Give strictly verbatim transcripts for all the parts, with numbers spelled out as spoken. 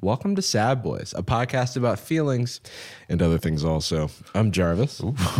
Welcome to Sad Boys, a podcast about feelings and other things also. I'm Jarvis.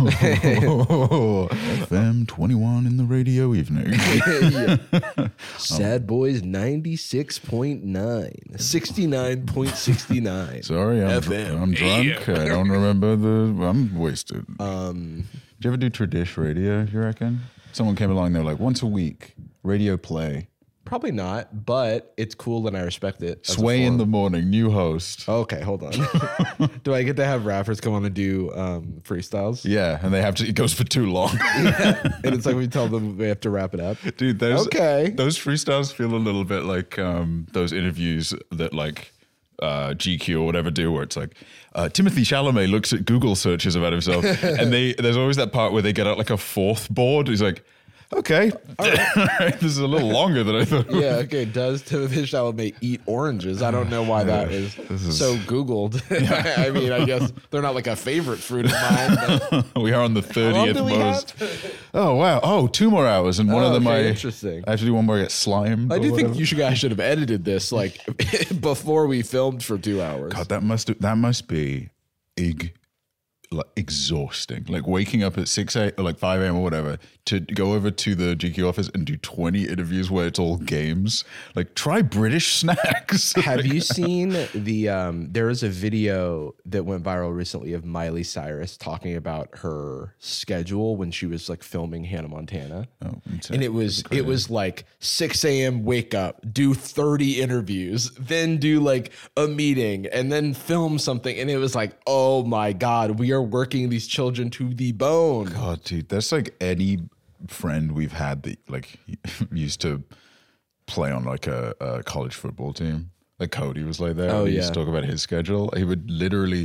F M twenty-one in the radio evening. Yeah. Sad Boys ninety-six point nine, sixty-nine point six nine. Sorry, I'm, F dr- M. I'm drunk. I don't remember the... I'm wasted. Um, Did you ever do Tradish radio, you reckon? Someone came along, they were like, once a week, radio play. Probably not, but it's cool and I respect it. as a Sway in form. the morning, new host. Okay, hold on. Do I get to have rappers come on and do um, freestyles? Yeah, and they have to... It goes for too long. Yeah. And it's like we tell them they have to wrap it up. Dude, those, Okay. those freestyles feel a little bit like um, those interviews that like uh, G Q or whatever do, where it's like uh, Timothy Chalamet looks at Google searches about himself, and they there's always that part where they get out like a fourth board. He's like, okay, this is a little longer than I thought. Yeah, okay. Does Timothy Chalamet eat oranges? I don't know why that is, is- so Googled. I mean, I guess they're not like a favorite fruit of mine. But We are on the how long thirtieth do we most. have? Oh wow! Oh, two more hours, and one Oh, of them okay, I interesting. I have to do one more. I get slimed. I or do think whatever. you should guys should have edited this like before we filmed for two hours. God, that must that must be eg, like, exhausting. Like waking up at six a or like five a m or whatever to go over to the G Q office and do twenty interviews where it's all games. Like try British snacks. Have you seen the um there was a video that went viral recently of Miley Cyrus talking about her schedule when she was like filming Hannah Montana. Oh, insane. And it was it was like six a m wake up, do thirty interviews, then do like a meeting and then film something. And it was like, oh my God, we are working these children to the bone. God, dude, that's like any friend we've had that like used to play on like a, a college football team. Like Cody was like that. Oh, He used yeah. to talk about his schedule. He would literally,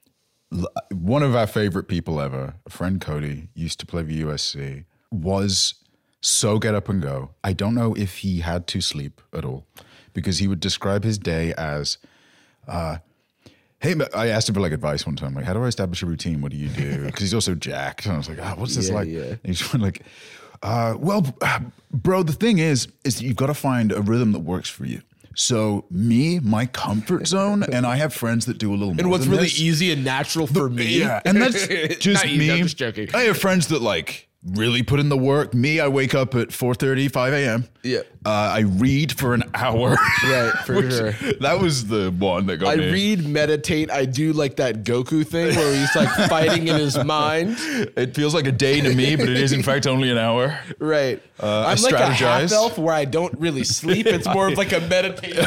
one of our favorite people ever, a friend Cody, used to play for U S C, was so get up and go. I don't know if he had to sleep at all because he would describe his day as, uh, hey, I asked him for like advice one time, like, how do I establish a routine? What do you do? Because he's also jacked. And I was like, ah, what's this Yeah, like? yeah. And he's like, uh, well, bro, the thing is, is that you've got to find a rhythm that works for you. So me, my comfort zone, and I have friends that do a little more And what's than really this. easy and natural for me. Yeah, and that's just Not me. easy, I'm just joking. I have friends that like really put in the work. Me, I wake up at four thirty, five a m Yeah. Uh, I read for an hour. Right, for Which- sure. That was the one that got I me. read, meditate. I do like that Goku thing where he's like fighting in his mind. It feels like a day to me, but it is in fact only an hour. Right. Uh, I I'm like a half strategize. elf where I don't really sleep. It's more of like a meditation.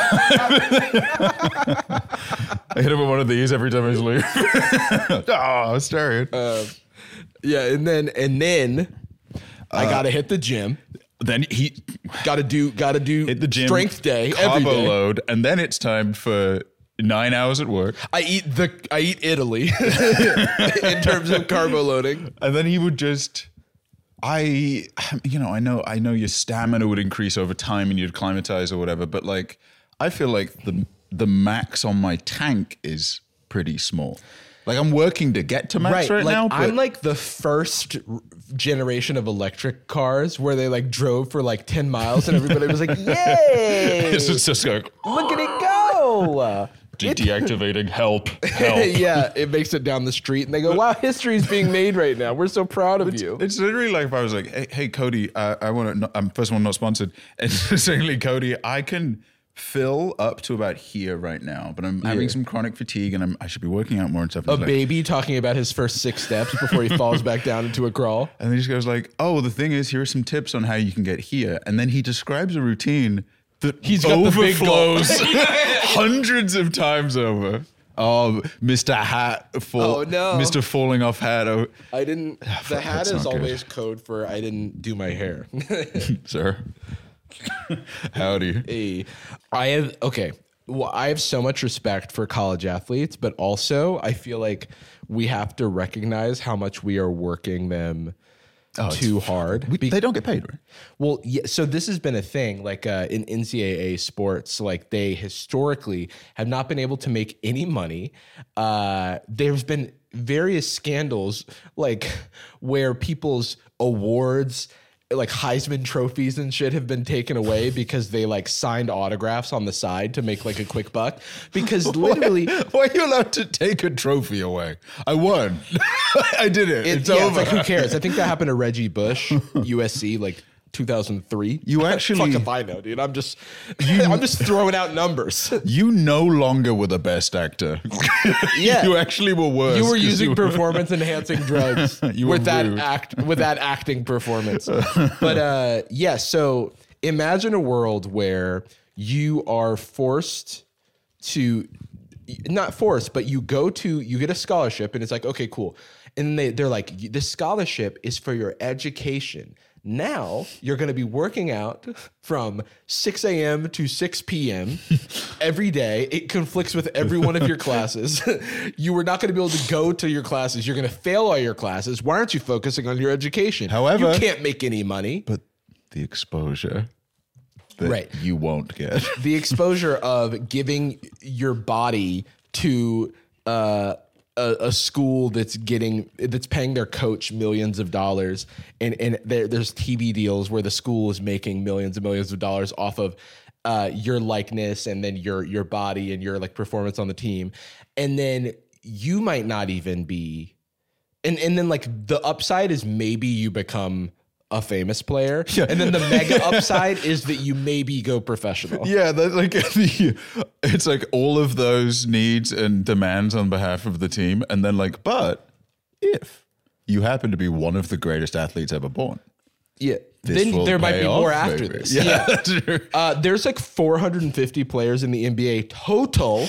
I hit him with one of these every time I sleep. Oh, staring. Uh, yeah, and then and then I gotta hit the gym. Then he Gotta do gotta do hit the gym, strength day every carbo day. load, and then it's time for nine hours at work. I eat the I eat Italy in terms of carbo loading. And then he would just, I, you know, I know, I know your stamina would increase over time and you'd acclimatize or whatever, but like, I feel like the the max on my tank is pretty small. Like I'm working to get to max right, like now, but I'm like the first r- generation of electric cars where they like drove for like ten miles and everybody was like, "Yay! it's just like Look at it go!" de- deactivating. Help! Help! Yeah, it makes it down the street and they go, "Wow, history is being made right now. We're so proud of you." It's literally like if I was like, "Hey, hey Cody, uh, I want to." I'm first of all not sponsored, and secondly, Cody, I can fill up to about here right now, but I'm having some chronic fatigue, and I'm, I should be working out more and stuff. And A he's like- baby talking about his first six steps before he falls back down into a crawl. And then he just goes like, "Oh, the thing is, here are some tips on how you can get here." And then he describes a routine that He's got the big goal. overflows hundreds of times over. Oh, Mister Hat fall. Oh, no. Mister Falling Off Hat. Oh, I didn't. The fuck, hat that's is not good. always code for I didn't do my hair. sir. Howdy. Hey, I have okay. Well, I have so much respect for college athletes, but also I feel like we have to recognize how much we are working them too hard. We, Be- they don't get paid, right? well, yeah. So this has been a thing, like uh, in N C double A sports, like they historically have not been able to make any money. Uh, there's been various scandals, like where people's awards like Heisman trophies and shit have been taken away because they like signed autographs on the side to make like a quick buck. Because literally, why, why are you allowed to take a trophy away? I won. I did it. it, It's yeah, over. it's like who cares? I think that happened to Reggie Bush, U S C, like two thousand three. You actually- fuck if I know, dude. I'm just I'm just throwing out numbers. You no longer were the best actor. Yeah. You actually were worse. You were 'cause using you- performance enhancing drugs You were with that rude. act with that acting performance. But uh yeah, so imagine a world where you are forced to not forced, but you go to you get a scholarship and it's like, okay, cool. And they, they're like, this scholarship is for your education. Now you're going to be working out from six a.m. to six p.m. every day. It conflicts with every one of your classes. You were not going to be able to go to your classes. You're going to fail all your classes. Why aren't you focusing on your education? However- you can't make any money. But the exposure that Right. you won't get. The exposure of giving your body to uh, a, a school that's getting that's paying their coach millions of dollars, and and there, there's T V deals where the school is making millions and millions of dollars off of uh, your likeness and then your your body and your like performance on the team, and then you might not even be, and and then like the upside is maybe you become a famous player, Yeah. and then the mega upside is that you maybe go professional. Yeah, that, like the, it's like all of those needs and demands on behalf of the team, and then like, but if you happen to be one of the greatest athletes ever born, Yeah. this Then will there might pay be more off, after maybe. this. Yeah, Yeah. Uh, there's like four hundred fifty players in the N B A total.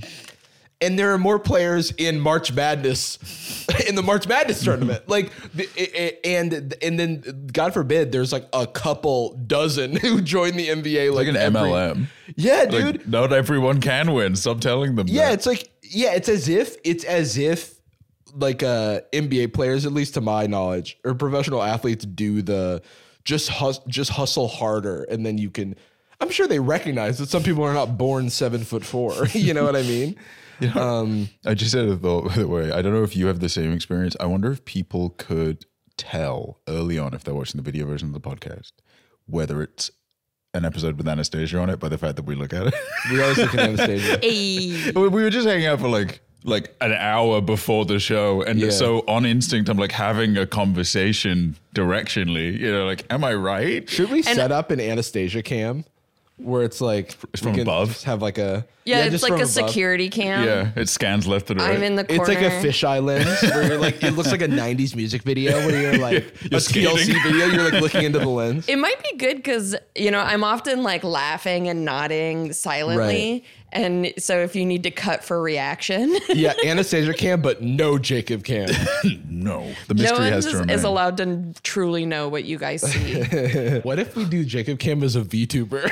And there are more players in March Madness, in the March Madness tournament. Like, the- it- it- and and then God forbid, there's like a couple dozen who join the N B A. Like, like an every- M L M. Yeah, Like, dude. not everyone can win. Stop telling them. Yeah, that. it's like yeah, it's as if it's as if like uh N B A players, at least to my knowledge, or professional athletes do the just hus- just hustle harder, and then you can. I'm sure they recognize that some people are not born seven foot four. You know what I mean? You know, um, I just had a thought, by the way. I don't know if you have the same experience. I wonder if people could tell early on, if they're watching the video version of the podcast, whether it's an episode with Anastasia on it by the fact that we look at it. We always look at Anastasia. Hey. we we were just hanging out for like like an hour before the show, and Yeah. so on instinct, I'm like having a conversation directionally. You know, like, am I right? Should we set up an Anastasia cam where it's like It's we from can above? just have like a Yeah, it's just like from a above. security cam. Yeah, it scans left and right. I'm in the corner. It's like a fisheye lens where you're like, it looks like a nineties music video where you're like You're a T L C skating. video. You're like looking into the lens. It might be good because, you know, I'm often like laughing and nodding silently. Right. And so if you need to cut for reaction, Yeah, Anastasia cam, but no Jacob cam. no, the no mystery one has is, to remain. is allowed to truly know what you guys see. What if we do Jacob cam as a VTuber?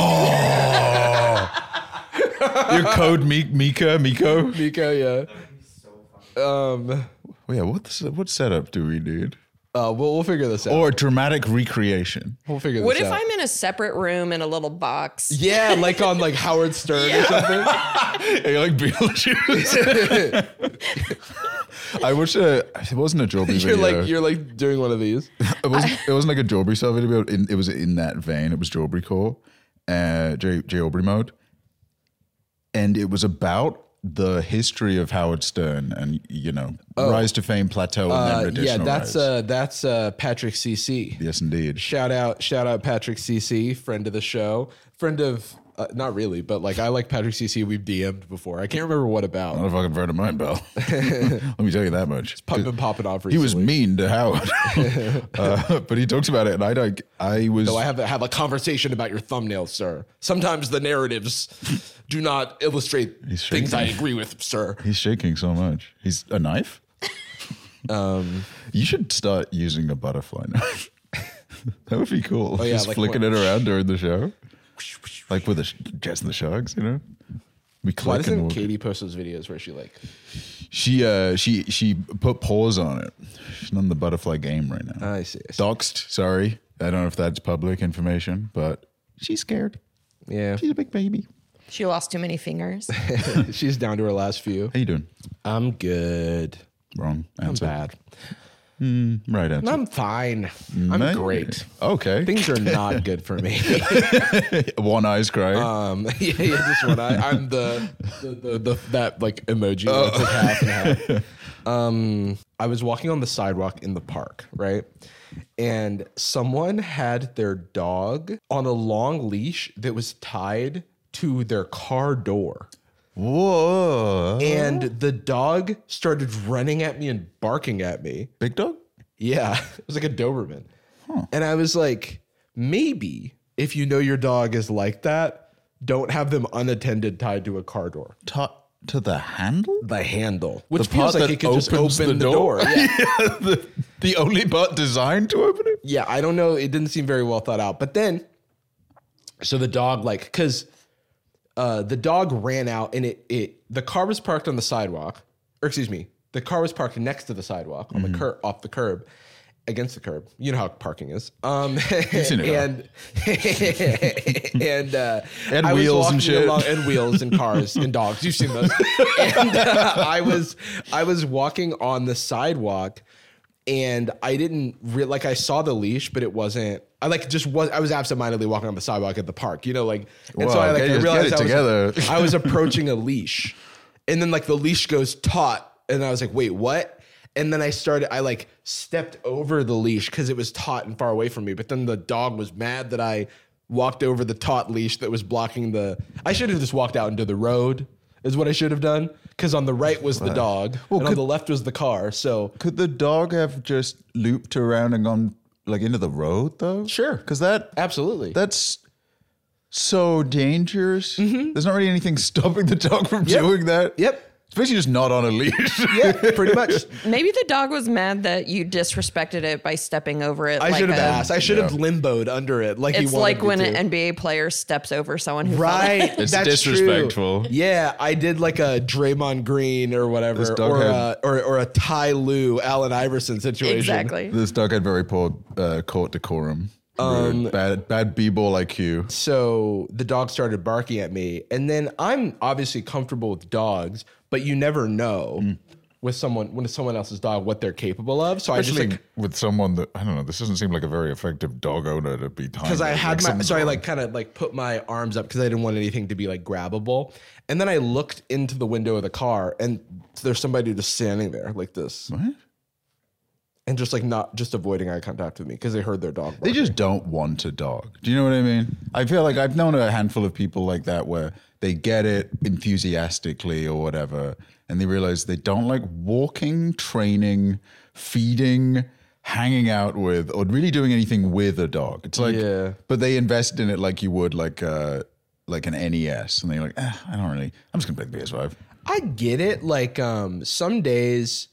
Your code Mi- Mika, Miko. Miko, yeah. Um, Oh, yeah, what's what setup do we need? uh, we'll we'll figure this out. Or dramatic recreation. we'll figure this What if out. I'm in a separate room in a little box? Yeah, like on like Howard Stern or something. Hey, like Beetlejuice. I wish uh, it wasn't a Joby You're video. like you're like doing one of these. it wasn't. It wasn't like a Jawbreak style video. But in, it was in that vein. It was Jawbreak core, uh, J J Aubrey mode, and it was about the history of Howard Stern and you know rise to fame, plateau, and Uh, then yeah, additional that's rise. uh that's uh Patrick C C. Yes, indeed. Shout out, shout out Patrick C C, friend of the show, friend of uh, not really, but like I like Patrick C C. We've D M'd before. I can't remember what about. Not a fucking friend of mine, Bell. Let me tell you that much. Pop- been popping off He was recently. mean to Howard, uh, but he talks about it, and I like I was. So I have to have a conversation about your thumbnail, sir. Sometimes the narratives do not illustrate He's things I shaking. agree with, sir. He's shaking so much. He's a knife. Um, You should start using a butterfly knife. That would be cool. Oh, yeah, Just like flicking what- it around during the show, like with the sh- Jets and the Sharks. You know, we why click and doesn't we'll- Katie post those videos where she like She uh she she put pause on it. She's on the butterfly game right now. I see, I see. Doxed. Sorry, I don't know if that's public information, but she's scared. Yeah. She's a big baby. She lost too many fingers. She's down to her last few. How you doing? I'm good. Wrong I'm answer. bad. Right answer. I'm fine. I'm Maybe. great. Okay. Things are not good for me. One eye's crying. Um, yeah, yeah, just one eye. I'm the, the, the, the that like emoji where it's like half and half. Um, I was walking on the sidewalk in the park, right? And someone had their dog on a long leash that was tied to their car door. Whoa. And the dog started running at me and barking at me. Big dog? Yeah, it was like a Doberman. And I was like, maybe if you know your dog is like that, don't have them unattended tied to a car door. To, to the handle? The handle, which The feels part like that it could just opens open the the door? door. Yeah. Yeah, the, the only part designed to open it? Yeah, I don't know. It didn't seem very well thought out. But then, so the dog, like, because uh, the dog ran out and it, it, the car was parked on the sidewalk, or excuse me, the car was parked next to the sidewalk on Mm-hmm. the curb, off the curb, against the curb. You know how parking is. Um, seen it and and uh, And I was wheels and walking shit. along- and wheels and cars and dogs. You've seen those. And uh, I was I was walking on the sidewalk. And I didn't re- like I saw the leash, but it wasn't. I like just was. I was absentmindedly walking on the sidewalk at the park, you know, like. And so Wow, I like okay, I just get realized it I was, together. I was approaching a leash, and then like the leash goes taut, and I was like, wait, what? And then I started. I like stepped over the leash because it was taut and far away from me. But then the dog was mad that I walked over the taut leash that was blocking the. I should have just walked out into the road. Is what I should have done, because on the right was the dog, Well, and on could- the left was the car. So Could the dog have just looped around and gone like into the road though? Sure. Because that absolutely. that's so dangerous. There's not really anything stopping the dog from Mm-hmm. Yep. doing that. Yep. It's basically just not on a leash. Yeah, pretty much. Maybe the dog was mad that you disrespected it by stepping over it. I like should have a- asked. I should have limboed under it like he It's wanted like me when to. an N B A player steps over someone who Right. It's that's disrespectful. True. Yeah, I did like a Draymond Green or whatever, This dog or, had- a, or or a Ty Lue, Allen Iverson situation. Exactly. This dog had very poor uh, court decorum. Um, Rude. bad bad b-ball I Q. So the dog started barking at me, and then I'm obviously comfortable with dogs, but you never know Mm. with someone when it's someone else's dog what they're capable of. So I Especially just like with someone that I don't know. This doesn't seem like a very effective dog owner to be because I had my so I like kind of like put my arms up because I didn't want anything to be like grabbable, and then I looked into the window of the car, and there's somebody just standing there like this, What? and just like not just avoiding eye contact with me because they heard their dog. They Barking. just don't want a dog. Do you know what I mean? I feel like I've known a handful of people like that where they get it enthusiastically or whatever, and they realize they don't like walking, training, feeding, hanging out with, or really doing anything with a dog. It's like, Yeah. but they invest in it like you would like uh like an N E S, and they're like, eh, I don't really. I'm just gonna play the P S five. I get it. Like um, some days,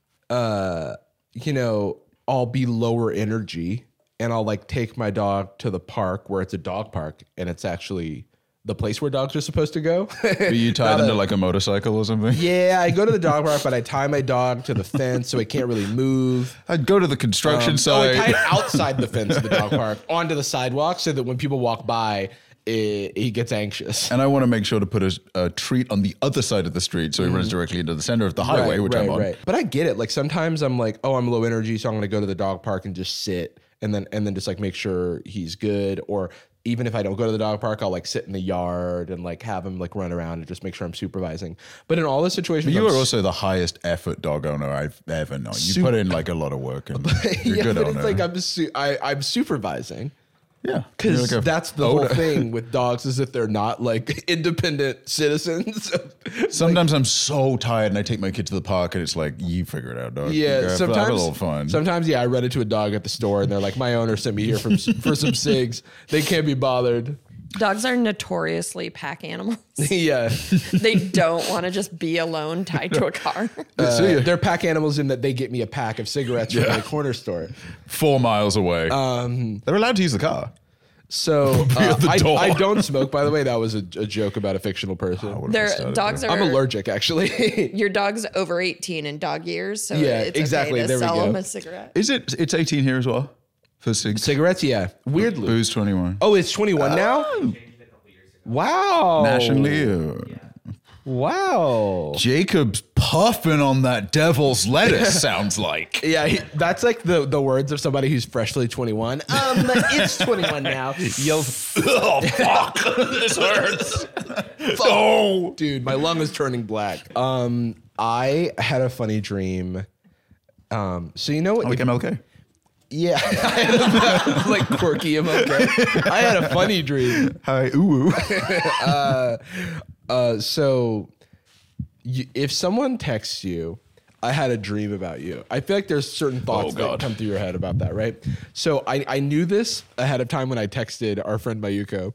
uh, you know, I'll be lower energy and I'll like take my dog to the park where it's a dog park and it's actually the place where dogs are supposed to go. Are you tied Not into a- like a motorcycle or something? Yeah, I go to the dog park, but I tie my dog to the fence so it can't really move. I'd go to the construction Um, so I site. tie it outside the fence of the dog park onto the sidewalk so that when people walk by, it, he gets anxious. And I want to make sure to put a, a treat on the other side of the street so he runs directly into the center of the highway, which I'm on. But I get it. Like sometimes I'm like, oh, I'm low energy, so I'm gonna go to the dog park and just sit and then and then just like make sure he's good. Or even if I don't go to the dog park, I'll like sit in the yard and like have him like run around and just make sure I'm supervising. But in all the situations, You I'm are also the highest effort dog owner I've ever known. You Sup- put in like a lot of work and you're a yeah, good but owner. it's like I'm su- I, I'm supervising. yeah. Because You're like a that's the whole owner. thing with dogs is that they're not like independent citizens. Sometimes I'm so tired and I take my kid to the park and it's like, you figure it out, dog. Yeah, Have- sometimes have a little fun. Sometimes, yeah, I run into a dog at the store and they're like, "My owner sent me here from for some cigs. They can't be bothered." Dogs are notoriously pack animals. Yeah, They don't want to just be alone tied to a car. uh, they're pack animals in that they get me a pack of cigarettes from the corner store. Four miles away. Um, They're allowed to use the car. So uh, the I, door. I don't smoke. By the way, that was a, a joke about a fictional person. What if I Their started dogs there? are. I'm allergic, actually. Your dog's over eighteen in dog years, so Yeah, it's exactly. okay to There we sell go. them a cigarette. Is it? It's eighteen here as well for cig- Cigarettes, yeah. Weirdly. booze twenty-one. Oh, it's twenty-one now. Wow. Nationally. Or? Wow. Jacob's puffing on that devil's lettuce, sounds like. Yeah, he, that's like the, the words of somebody who's freshly twenty-one. Um, it's twenty-one now. Yells, Oh, fuck. This hurts. Oh. dude, my lung is turning black. Um, I had a funny dream. Um, so you know what? Like M L K. Yeah, I had a, like quirky M L K. I had a funny dream. Hi, ooh. uh, uh, so you, if someone texts you, I had a dream about you. I feel like there's certain thoughts Oh, that God. come through your head about that, right? So I, I knew this ahead of time when I texted our friend Mayuko,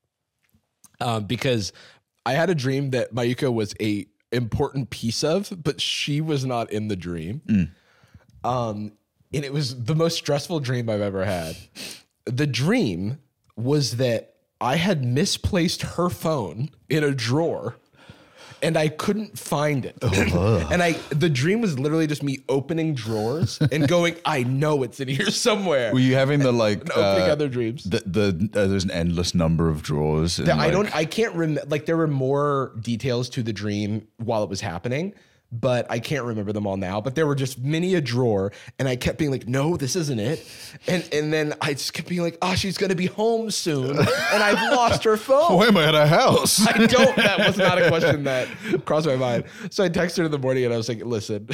um, because I had a dream that Mayuko was a important piece of, but she was not in the dream. Mm. Um, and it was the most stressful dream I've ever had. The dream was that I had misplaced her phone in a drawer and I couldn't find it. And I the dream was literally just me opening drawers and going, I know it's in here somewhere. Were you having the like And opening uh, other dreams. The, the uh, there's an endless number of drawers. and, That I like- don't I can't remember, like there were more details to the dream while it was happening, but I can't remember them all now. But there were just many a drawer, and I kept being like, no, this isn't it. And and then I just kept being like, oh, she's gonna be home soon. And I've lost her phone. Why am I at a house? I don't. That was not a question that crossed my mind. So I texted her in the morning and I was like, listen,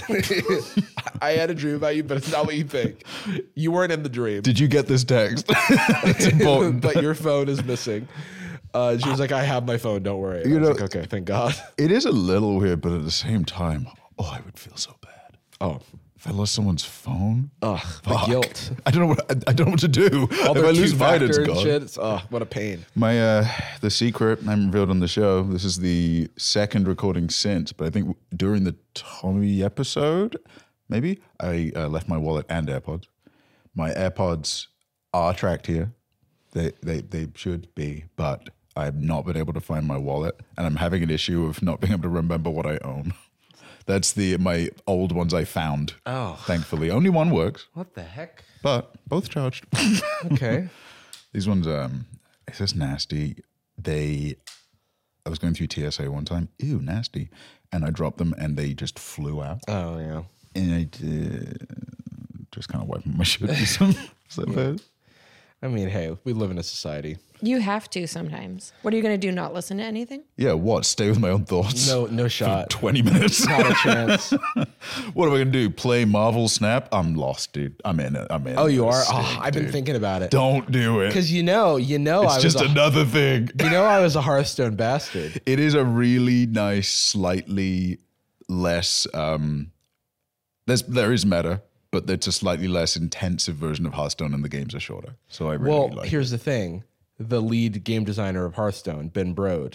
I had a dream about you, but it's not what you think. You weren't in the dream. Did you get this text? It's important. But your phone is missing. Uh, she was like, I have my phone. Don't worry. And You I was know- like, okay, thank God. It is a little weird, but at the same time, oh, I would feel so bad. Oh, If I lost someone's phone, ugh, the fuck. guilt. I don't know what I, I don't know what to do. All if their I lose mine, two-factor it's and gone. shit. It's, oh, what a pain. My uh, the secret I revealed on the show. This is the second recording since, but I think during the Tommy episode, maybe I uh, left my wallet and AirPods. My AirPods are tracked here. They they they should be, but I've not been able to find my wallet, and I'm having an issue of not being able to remember what I own. That's the my old ones I found. Oh. Thankfully, only one works, What the heck? but both charged. Okay. These ones, um, it's just nasty. They, I was going through T S A one time. Ew, nasty. And I dropped them, and they just flew out. Oh, yeah. And I did, just kind of wiping my shit with some. Is that bad? I mean, hey, we live in a society. You have to sometimes. What are you going to do? Not listen to anything? Yeah. What? Stay with my own thoughts. No, no shot. Twenty minutes. Not a chance. What am I gonna do? Play Marvel Snap? I'm lost, dude. I'm in it. I'm in. Oh, you are? this Oh, thing, I've been dude. thinking about it. Don't do it. Because you know, you know, It's I was just a, another thing. you know, I was a Hearthstone bastard. It is a really nice, slightly less. Um, there's there is meta, but it's a slightly less intensive version of Hearthstone, and the games are shorter. So I really Well, like. here's the thing: the lead game designer of Hearthstone, Ben Brode,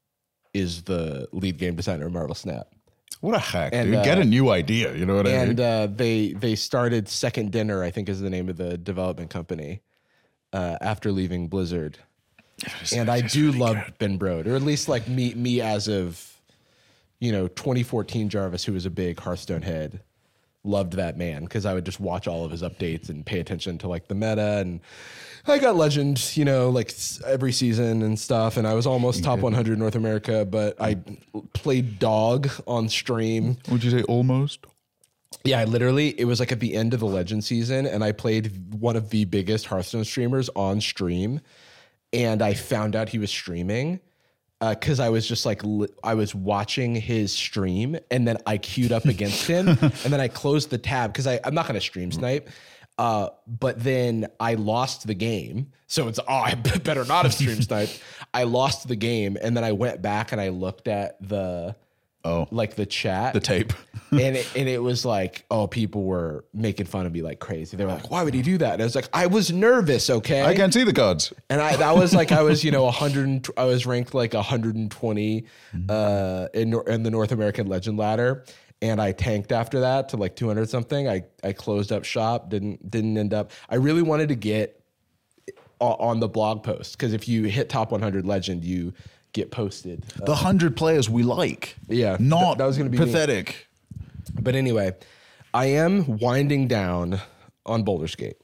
is the lead game designer of Marvel Snap. it. What a hack, and, dude! uh, Get a new idea. You know what I And mean? uh, they they started Second Dinner, I think is the name of the development company, uh, after leaving Blizzard. And I do love Ben Brode, or at least like me me as of, you know, twenty fourteen Jarvis, who was a big Hearthstone head, loved that man because I would just watch all of his updates and pay attention to like the meta. And I got Legend, you know, like s- every season and stuff. And I was almost top one hundred North America, but I played dog on stream. Would you say almost? Yeah, I literally, it was like at the end of the Legend season, and I played one of the biggest Hearthstone streamers on stream, and I found out he was streaming because I was just like, li- I was watching his stream, and then I queued up against him, and then I closed the tab because I'm not going to stream snipe. Uh, but then I lost the game. So it's, oh, I better not have stream sniped. I lost the game, and then I went back and I looked at the, Oh, like the chat. the tape. and it, and it was like, oh, people were making fun of me like crazy. They were like, why would he do that? And I was like, I was nervous, okay? I can't see the cards. And I that was like I was, you know, one hundred and tw- I was ranked like one hundred twenty uh in Nor- in the North American Legend ladder, and I tanked after that to like two hundred something. I I closed up shop, didn't didn't end up. I really wanted to get o- on the blog post because if you hit top one hundred Legend, you get posted. Uh, The hundred players we like. Yeah, Not th- that was gonna be me. pathetic. But anyway, I am winding down on Baldur's Gate.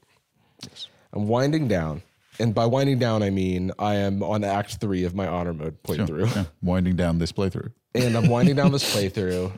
I'm winding down. And by winding down, I mean I am on Act three of my honor mode playthrough. Yeah, winding down this playthrough. and I'm winding down this playthrough,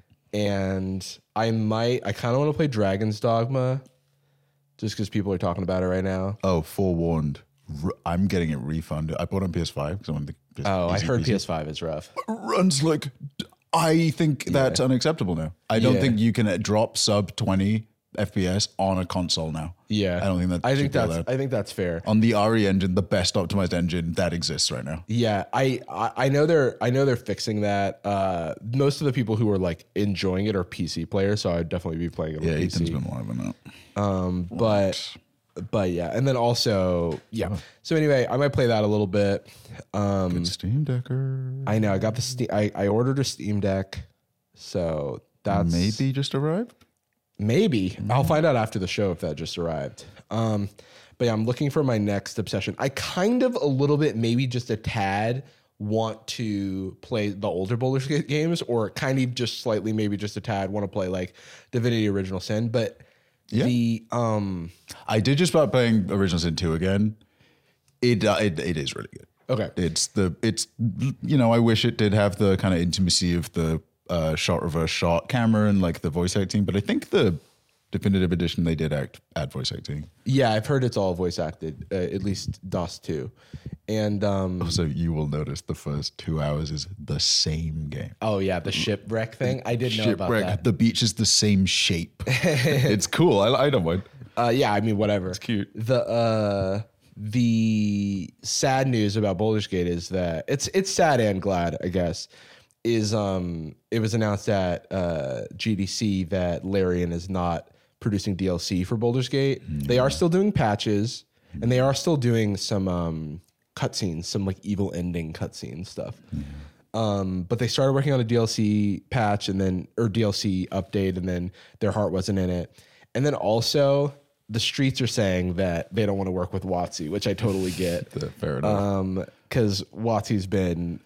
and I might, I kind of want to play Dragon's Dogma, just because people are talking about it right now. Oh, forewarned. R- I'm getting it refunded. I bought it on P S five because I wanted the. Oh, I easy heard P C. P S five is rough. Runs like. I think that's unacceptable now. I don't Yeah. think you can uh, drop sub twenty F P S on a console now. Yeah, I don't think that. I should think be that's. allowed. I think that's fair. On the R E engine, the best optimized engine that exists right now. Yeah, I, I I know they're I know they're fixing that. Uh, most of the people who are like enjoying it are P C players, so I'd definitely be playing it Yeah, on P Ethan's C. been live on that. Um, but but yeah, and then also yeah. So anyway, I might play that a little bit. Um, Good Steam Decker. I know I got the Steam. I, I ordered a Steam Deck, so that's Maybe just arrived. maybe I'll find out after the show if that just arrived. Um, but yeah, I'm looking for my next obsession. I kind of a little bit, maybe just a tad, want to play the older Baldur's Gate games, or kind of just slightly, maybe just a tad, want to play like Divinity Original Sin. But Yeah. the um, I did just start playing Original Sin two again. It, uh, it it is really good. okay, It's the it's you know I wish it did have the kind of intimacy of the uh, shot reverse shot camera and like the voice acting, but I think the definitive edition they did act add voice acting. yeah, I've heard it's all voice acted, uh, at least DOS two, and um, So you will notice the first two hours is the same game. oh yeah, the shipwreck thing. I didn't know about Shipwreck. that. The beach is the same shape. It's cool. I, I don't mind. Uh, yeah, I mean, whatever. It's cute. The uh, the sad news about Baldur's Gate is that it's it's sad and glad, I guess. Is um, it was announced at uh, G D C that Larian is not producing D L C for Baldur's Gate. They are still doing patches, and they are still doing some um, cutscenes, some like evil ending cutscene stuff. Um, but they started working on a D L C patch and then or D L C update, and then their heart wasn't in it. And then also the streets are saying that they don't want to work with WotC, which I totally get. Fair enough. Um, because WotC's been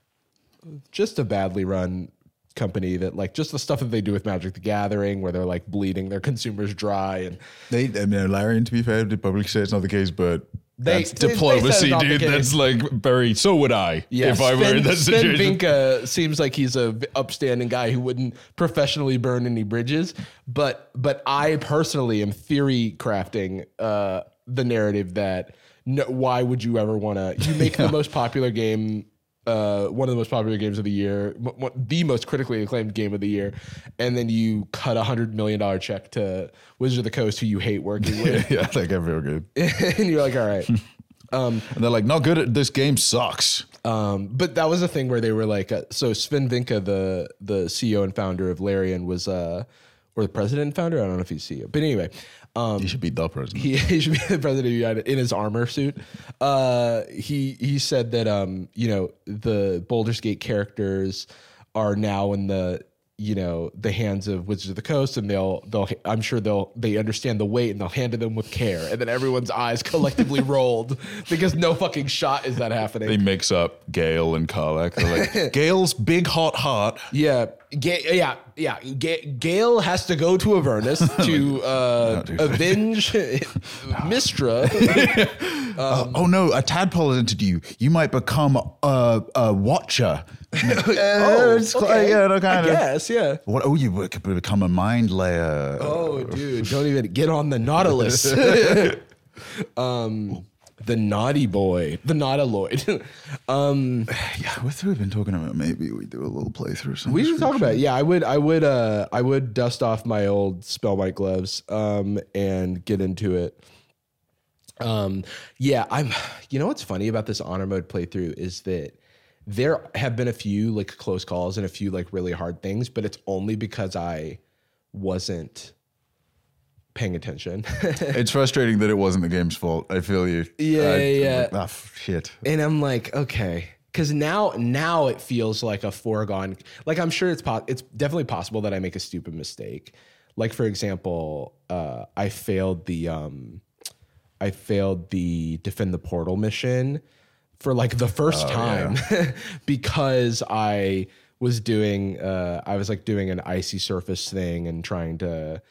just a badly run company that like just the stuff that they do with Magic the Gathering, where they're like bleeding their consumers dry, and They, I mean, Larian, to be fair, did publicly say it's not the case, but They- that's they- they said diplomacy, it's not the dude. case. That's like very. So would I if I were in that Sven situation. Vinca seems like he's a v- upstanding guy who wouldn't professionally burn any bridges, but but I personally am theory crafting uh, the narrative that no, why would you ever want to? You make the most popular game. Uh, one of the most popular games of the year, m- m- the most critically acclaimed game of the year, and then you cut a hundred million dollar check to Wizards of the Coast, who you hate working with, Yeah, like every game. and you're like, all right. And they're like, not good at this game sucks. Um, but that was a thing where they were like, uh, so Sven Vinca, the the C E O and founder of Larian, was uh, or the president and founder. I don't know if he's C E O, but anyway, um, He should be the president. he, he should be the president of United in his armor suit. Uh, he he said that um, you know, the Baldur's Gate characters are now in the you know the hands of Wizards of the Coast, and they'll they'll I'm sure they'll they understand the weight, and they'll handle them with care, and then everyone's eyes collectively rolled because no fucking shot is that happening. They mix up Gale and Karlach. They're like, Gale's big hot heart. Yeah, Ga- yeah, yeah. Ga- Gale has to go to Avernus to uh, dude. avenge Mistra. Uh, oh no, a tadpole has entered you. You might become a, a watcher. Oh, it's quite- okay. yeah, no, kind I of. guess, yeah. What? Oh, you could become a mind layer. Oh, dude, don't even get on the Nautilus. um, the naughty boy, the Nautiloid. um, Yeah, what we've been talking about. Maybe we do a little playthrough. Some we should talk about it. Yeah, I would, I would, uh, I would dust off my old Spellbite gloves, um, and get into it. Um, yeah, I'm, you know, what's funny about this honor mode playthrough is that there have been a few like close calls and a few like really hard things, but it's only because I wasn't paying attention. It's frustrating that it wasn't the game's fault. I feel you. Yeah, I, yeah. Like, ah, shit. And I'm like, okay, because now, now it feels like a foregone. Like I'm sure it's po- it's definitely possible that I make a stupid mistake. Like for example, uh, I failed the um, I failed the defend the portal mission for like the first time because I was doing uh, I was like doing an icy surface thing and trying to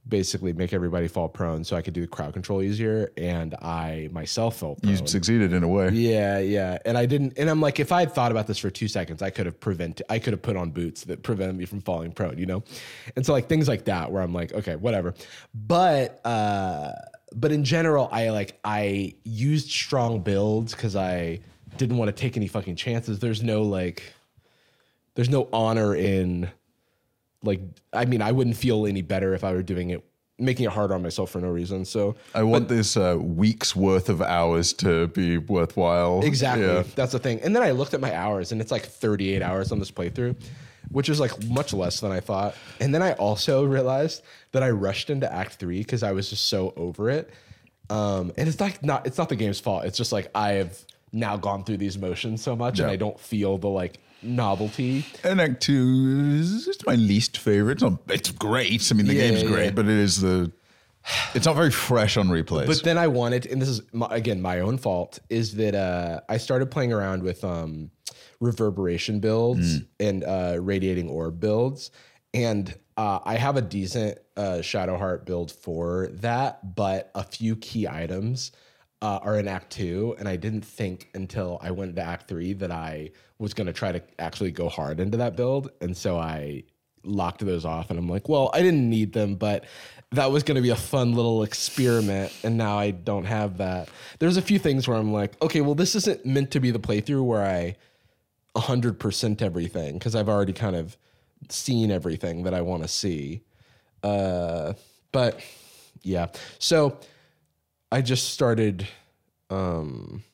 basically make everybody fall prone so I could do the crowd control easier. And I myself fell prone. You succeeded in a way. Yeah, yeah. And I didn't, and I'm like, if I had thought about this for two seconds, I could have prevented, I could have put on boots that prevented me from falling prone, you know? And so like things like that where I'm like, okay, whatever. But, uh, but in general, I like, I used strong builds because I didn't want to take any fucking chances. There's no like, there's no honor in like, I mean, I wouldn't feel any better if I were doing it, making it harder on myself for no reason. So I want but, this uh, week's worth of hours to be worthwhile. Exactly. Yeah. That's the thing. And then I looked at my hours and it's like thirty-eight hours on this playthrough, which is like much less than I thought. And then I also realized that I rushed into act three because I was just so over it. Um, and it's like not, it's not the game's fault. It's just like, I have now gone through these motions so much yeah. and I don't feel the like novelty. And Act Two is it's my least favorite. It's, not, it's great. I mean, the yeah, game's great, yeah. but it is the. It's not very fresh on replays. But then I wanted, and this is my, again my own fault, is that uh, I started playing around with um, reverberation builds mm. and uh, radiating orb builds, and uh, I have a decent uh, Shadowheart build for that, but a few key items uh, are in Act Two, and I didn't think until I went into Act Three that I was going to try to actually go hard into that build, and so I locked those off, and I'm like, well, I didn't need them, but that was going to be a fun little experiment, and now I don't have that. There's a few things where I'm like, okay, well, this isn't meant to be the playthrough where I one hundred percent everything, because I've already kind of seen everything that I want to see. Uh, but yeah, so I just started um,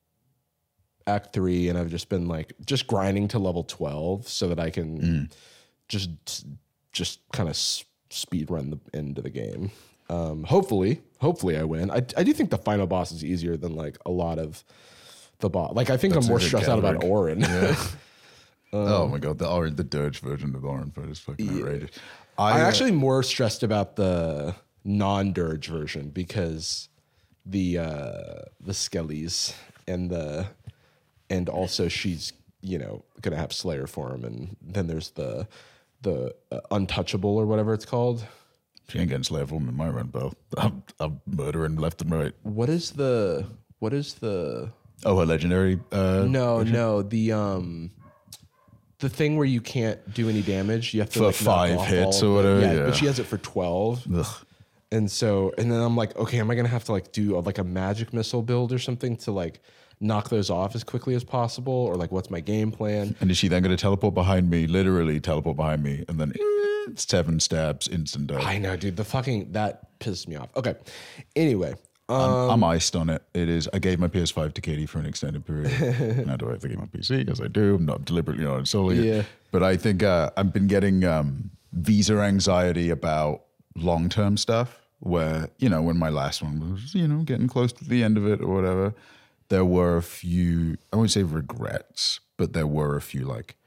Act Three, and I've just been like just grinding to level twelve so that I can mm. just just kind of speed run the end of the game. Um, hopefully, hopefully I win. I I do think the final boss is easier than like a lot of the boss. Like I think That's I'm more stressed out about Orin. Yeah. um, oh my god, the Orin, the Dirge version of Orin is fucking yeah. outrageous. I, I'm uh, actually more stressed about the non-Dirge version because the uh, the Skellies and the and also she's you know gonna have Slayer form, and then there's the the uh, Untouchable or whatever it's called. She ain't getting Slayer form in my run, bro. I'm, I'm murdering left and right. What is the what is the oh a legendary? Uh, no, version? no the um. The thing where you can't do any damage, you have to for like five hits or whatever. Yeah, yeah, but she has it for twelve. Ugh. And so, and then I'm like, okay, am I gonna have to like do a, like a magic missile build or something to like knock those off as quickly as possible, or like what's my game plan? And is she then going to teleport behind me, literally teleport behind me, and then eh, seven stabs, instant death? I know, dude. The fucking that pisses me off. Okay. Anyway. Um, I'm, I'm iced on it. It is. I gave my P S five to Katie for an extended period. Now do I have to give my P C? Yes, I do. I'm not deliberately not installing Yeah. it. But I think uh, I've been getting um, visa anxiety about long-term stuff where, you know, when my last one was, you know, getting close to the end of it or whatever, there were a few, I won't say regrets, but there were a few like,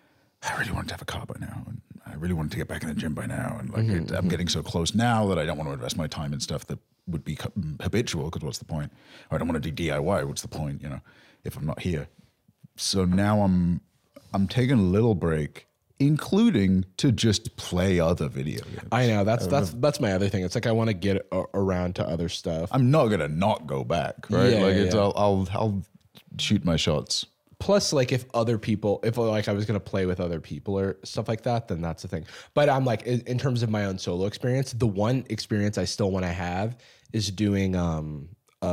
I really wanted to have a car by now. And I really wanted to get back in the gym by now. And like, Mm-hmm, it, I'm getting so close now that I don't want to invest my time in stuff that would be habitual, because what's the point? Or I don't want to do D I Y. What's the point, you know, if I'm not here? So now I'm I'm taking a little break, including to just play other video games. I know that's that's that's my other thing. It's like I want to get a, around to other stuff. I'm not gonna not go back, right? Yeah, like yeah, it's yeah. I'll, I'll I'll shoot my shots. Plus, like if other people, if like I was gonna play with other people or stuff like that, then that's the thing. But I'm like, in, in terms of my own solo experience, the one experience I still want to have is doing um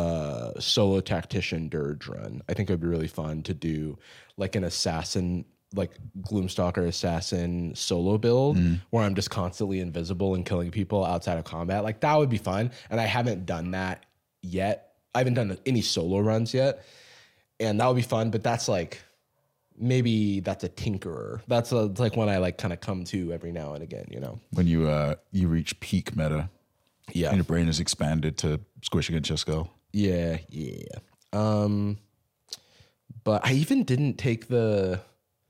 a solo tactician dirge run. I think it would be really fun to do like an assassin, like Gloomstalker assassin solo build mm. where I'm just constantly invisible and killing people outside of combat. Like that would be fun, and I haven't done that yet. I haven't done any solo runs yet. And that would be fun, but that's like, maybe that's a tinkerer. That's a, like one I like kind of come to every now and again, you know? When you uh you reach peak meta, Yeah. and your brain is expanded to squish against your skull. Yeah, yeah. Um, but I even didn't take the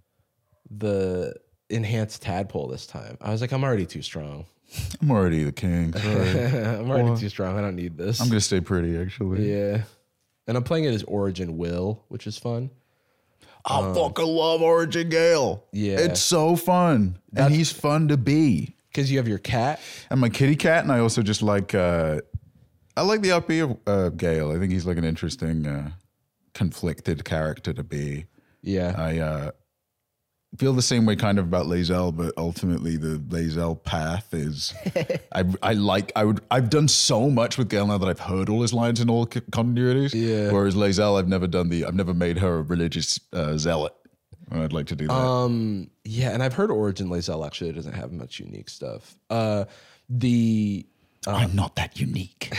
the enhanced tadpole this time. I was like, I'm already too strong. I'm already the king. Sorry. I'm already Well, too strong. I don't need this. I'm gonna stay pretty, actually. Yeah. And I'm playing it as Origin Will, which is fun. I fucking love Origin Gale. Yeah. It's so fun. That's- and he's fun to be. Because you have your cat. And my kitty cat, and I also just like uh, I like the upbeat of uh, Gale. I think he's like an interesting, uh, conflicted character to be. Yeah. I uh, feel the same way kind of about Lae'zel, but ultimately the Lae'zel path is I I like I would I've done so much with Gale now that I've heard all his lines in all c- continuities. Yeah. Whereas Lae'zel, I've never done the I've never made her a religious uh, zealot. And I'd like to do that. Um, yeah, and I've heard Origin Lae'zel actually doesn't have much unique stuff. Uh, the I'm not that unique.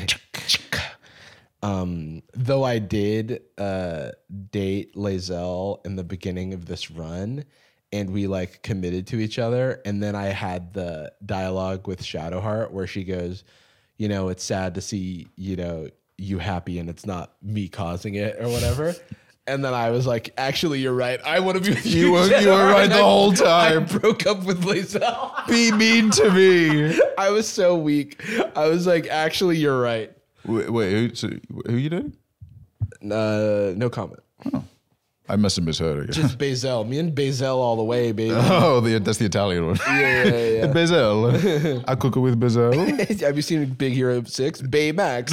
um, though I did uh date Lae'zel in the beginning of this run, and we like committed to each other, and then I had the dialogue with Shadowheart where she goes, you know, it's sad to see, you know, you happy and it's not me causing it or whatever. And then I was like, actually, you're right. I want to be with you. You were you were right the I, whole time. I broke up with Lae'zel. Be mean to me. I was so weak. I was like, actually, you're right. Wait, wait who, so who you dating? Uh, no comment. I must have misheard again. Just Bazel. Me and Bazel all the way, baby. Oh, the, that's the Italian one. Yeah, yeah, yeah. Bazel. I cook it with Bazel. Have you seen Big Hero six? Baymax.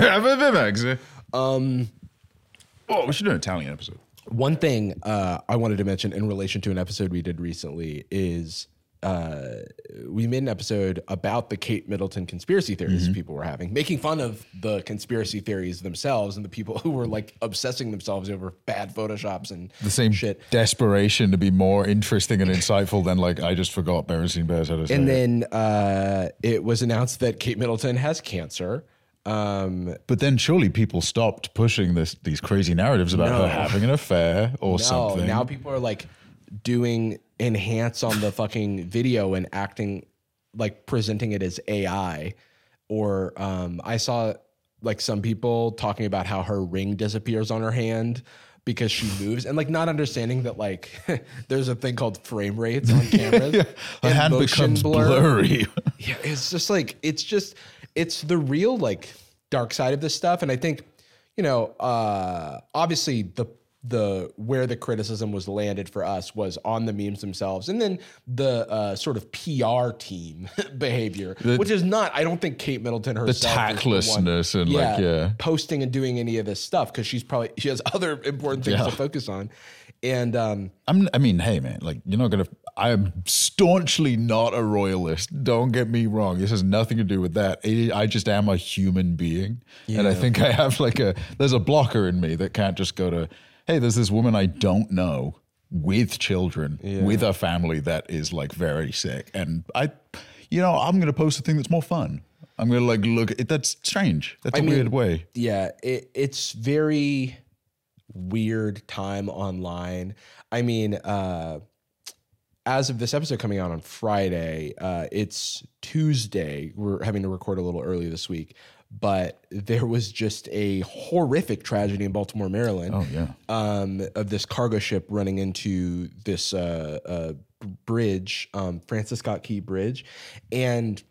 um, Oh, we should do an Italian episode. One thing uh, I wanted to mention in relation to an episode we did recently is uh, we made an episode about the Kate Middleton conspiracy theories Mm-hmm. people were having, making fun of the conspiracy theories themselves and the people who were like obsessing themselves over bad Photoshops and The same shit. desperation to be more interesting and insightful than like, I just forgot Berenstain Bears had to say. And it. then uh, it was announced that Kate Middleton has cancer. Um, But then surely people stopped pushing this these crazy narratives about No. her having an affair or no, something. now people are like doing enhance on the fucking video and acting like presenting it as A I. Or um, I saw like some people talking about how her ring disappears on her hand because she moves, and like not understanding that like there's a thing called frame rates on cameras. Yeah. Her and hand motion becomes blur. blurry. Yeah, it's just like it's just it's the real like dark side of this stuff. And I think, you know, uh obviously the the where the criticism was landed for us was on the memes themselves, and then the uh sort of P R team behavior, The- which is not, I don't think Kate Middleton herself is the one, tactlessness and, like, yeah. posting and doing any of this stuff, because she's probably she has other important things Yeah. to focus on. And um I'm, I mean, hey, man, like, you're not going to, I'm staunchly not a royalist. Don't get me wrong. This has nothing to do with that. I I just am a human being. And I Yeah. think I have like a, there's a blocker in me that can't just go to, hey, there's this woman I don't know with children, with a family that is like very sick. And I, you know, I'm going to post a thing that's more fun. I'm going to like look at it. That's strange. That's a I mean, weird way. Yeah, it, it's very weird time online. I mean, uh, as of this episode coming out on Friday, uh, it's Tuesday. We're having to record a little early this week, but there was just a horrific tragedy in Baltimore, Maryland. Oh, yeah. Um, of this cargo ship running into this uh, uh, bridge, um, Francis Scott Key Bridge, and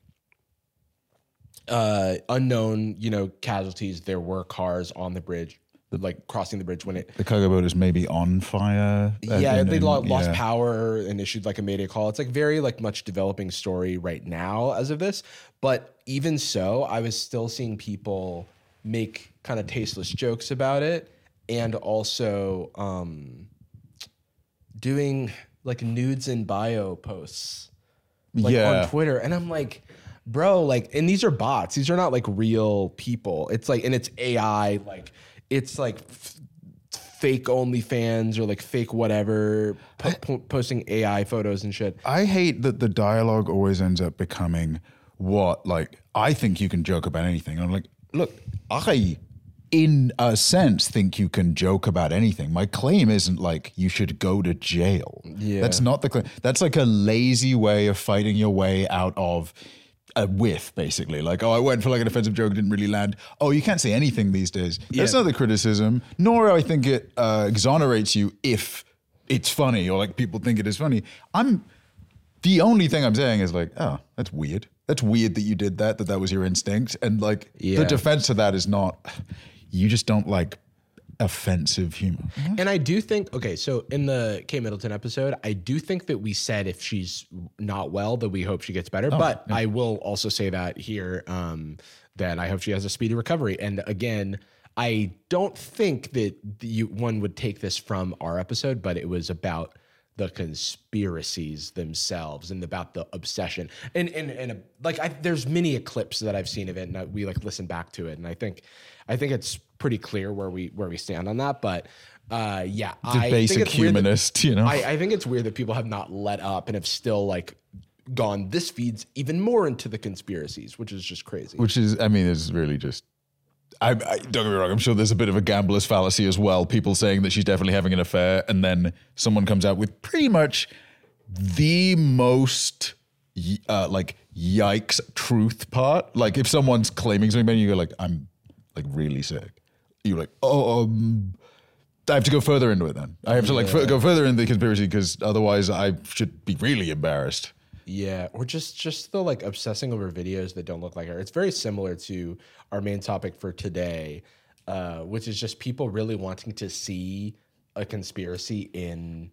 uh, unknown, you know, casualties. There were cars on the bridge, like crossing the bridge when it. The cargo boat is maybe on fire. Yeah, And- they and- lo- lost yeah. power and issued like a mayday call. It's like very like much developing story right now as of this. But even so, I was still seeing people make kind of tasteless jokes about it, and also um, doing like nudes and bio posts like Yeah. on Twitter. And I'm like, bro, like, and these are bots. These are not like real people. It's like, and it's A I, like it's like f- fake OnlyFans or like fake whatever, po- po- posting A I photos and shit. I hate that the dialogue always ends up becoming what, like, I think you can joke about anything. And I'm like, look, I, in a sense, think you can joke about anything. My claim isn't like you should go to jail. Yeah. That's not the claim. That's like a lazy way of fighting your way out of a whiff, basically. Like, oh, I went for like an offensive joke, didn't really land. Oh, you can't say anything these days. That's Yeah. not the criticism, nor I think it uh, exonerates you if it's funny or like people think it is funny. I'm, the only thing I'm saying is like, oh, that's weird. That's weird that you did that, that that was your instinct. And like Yeah. the defense to that is not, you just don't like offensive humor. And I do think, okay, so in the Kate Middleton episode, I do think that we said if she's not well, that we hope she gets better. Oh, but yeah. I will also say that here, um, that I hope she has a speedy recovery. And again, I don't think that you, one would take this from our episode, but it was about the conspiracies themselves and about the obsession. And and and uh, like I, there's many clips that I've seen of it, and I, we like listen back to it, and I think I think it's pretty clear where we where we stand on that. But uh, yeah, The I basic think it's weird that- humanist, you know. I, I think it's weird that people have not let up and have still like gone. This feeds even more into the conspiracies, which is just crazy. Which is, I mean, it's really just. I, I don't get me wrong. I'm sure there's a bit of a gambler's fallacy as well. People saying that she's definitely having an affair, and then someone comes out with pretty much the most uh, like yikes truth part. Like if someone's claiming something, then you go like, "I'm like really sick." You're like, "Oh, um, I have to go further into it." Then I have to like f- go further into the conspiracy because otherwise I should be really embarrassed. Yeah, or just just the like obsessing over videos that don't look like her. It's very similar to our main topic for today, uh, which is just people really wanting to see a conspiracy in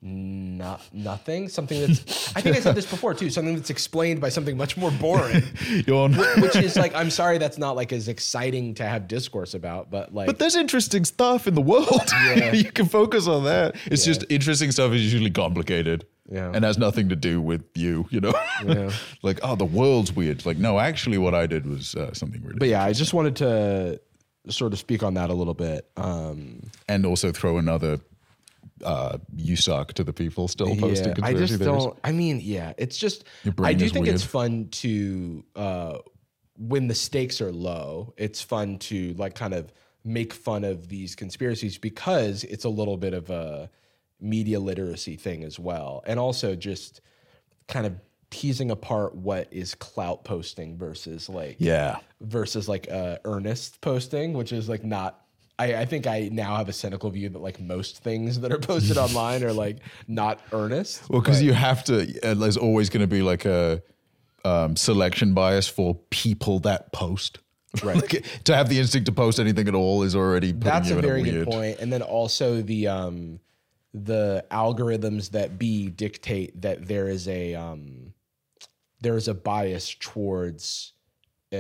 not nothing. Something that's I think I said this before too. Something that's explained by something much more boring. Yawn. Which is like, I'm sorry, that's not like as exciting to have discourse about, but like, But there's interesting stuff in the world. Yeah. You can focus on that. It's Yeah. just interesting stuff is usually complicated. Yeah. And has nothing to do with you, you know? Yeah. Like, oh, the world's weird. Like, no, actually what I did was uh, something really. but yeah, I just wanted to sort of speak on that a little bit. Um, And also throw another uh, you suck to the people still posting yeah, I conspiracy just theories. don't. I mean, yeah, it's just. Your brain I do is think it's weird. fun to uh, when the stakes are low. It's fun to like kind of make fun of these conspiracies because it's a little bit of a media literacy thing as well, and also just kind of teasing apart what is clout posting versus like Yeah. versus like uh, earnest posting, which is like not. I, I think I now have a cynical view that like most things that are posted online are like not earnest. Well, because but- you have to, uh, there's always going to be like a um, selection bias for people that post. Right. Like, to have the instinct to post anything at all is already putting That's you a in very a good weird. point. And then also the um the algorithms that be dictate that there is a um there is a bias towards uh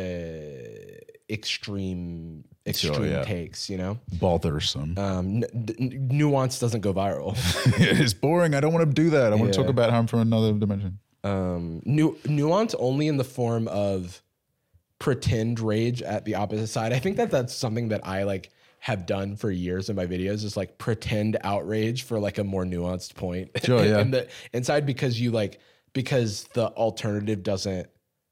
extreme extreme Sure, yeah. takes, you know. Bothersome. Um n- n- nuance doesn't go viral. It's boring. I don't want to do that. I want to Yeah. talk about how I'm from another dimension. um nu- nuance only in the form of pretend rage at the opposite side. I think that that's something that I like have done for years in my videos is like pretend outrage for like a more nuanced point. Sure, yeah. in the inside because you like because the alternative doesn't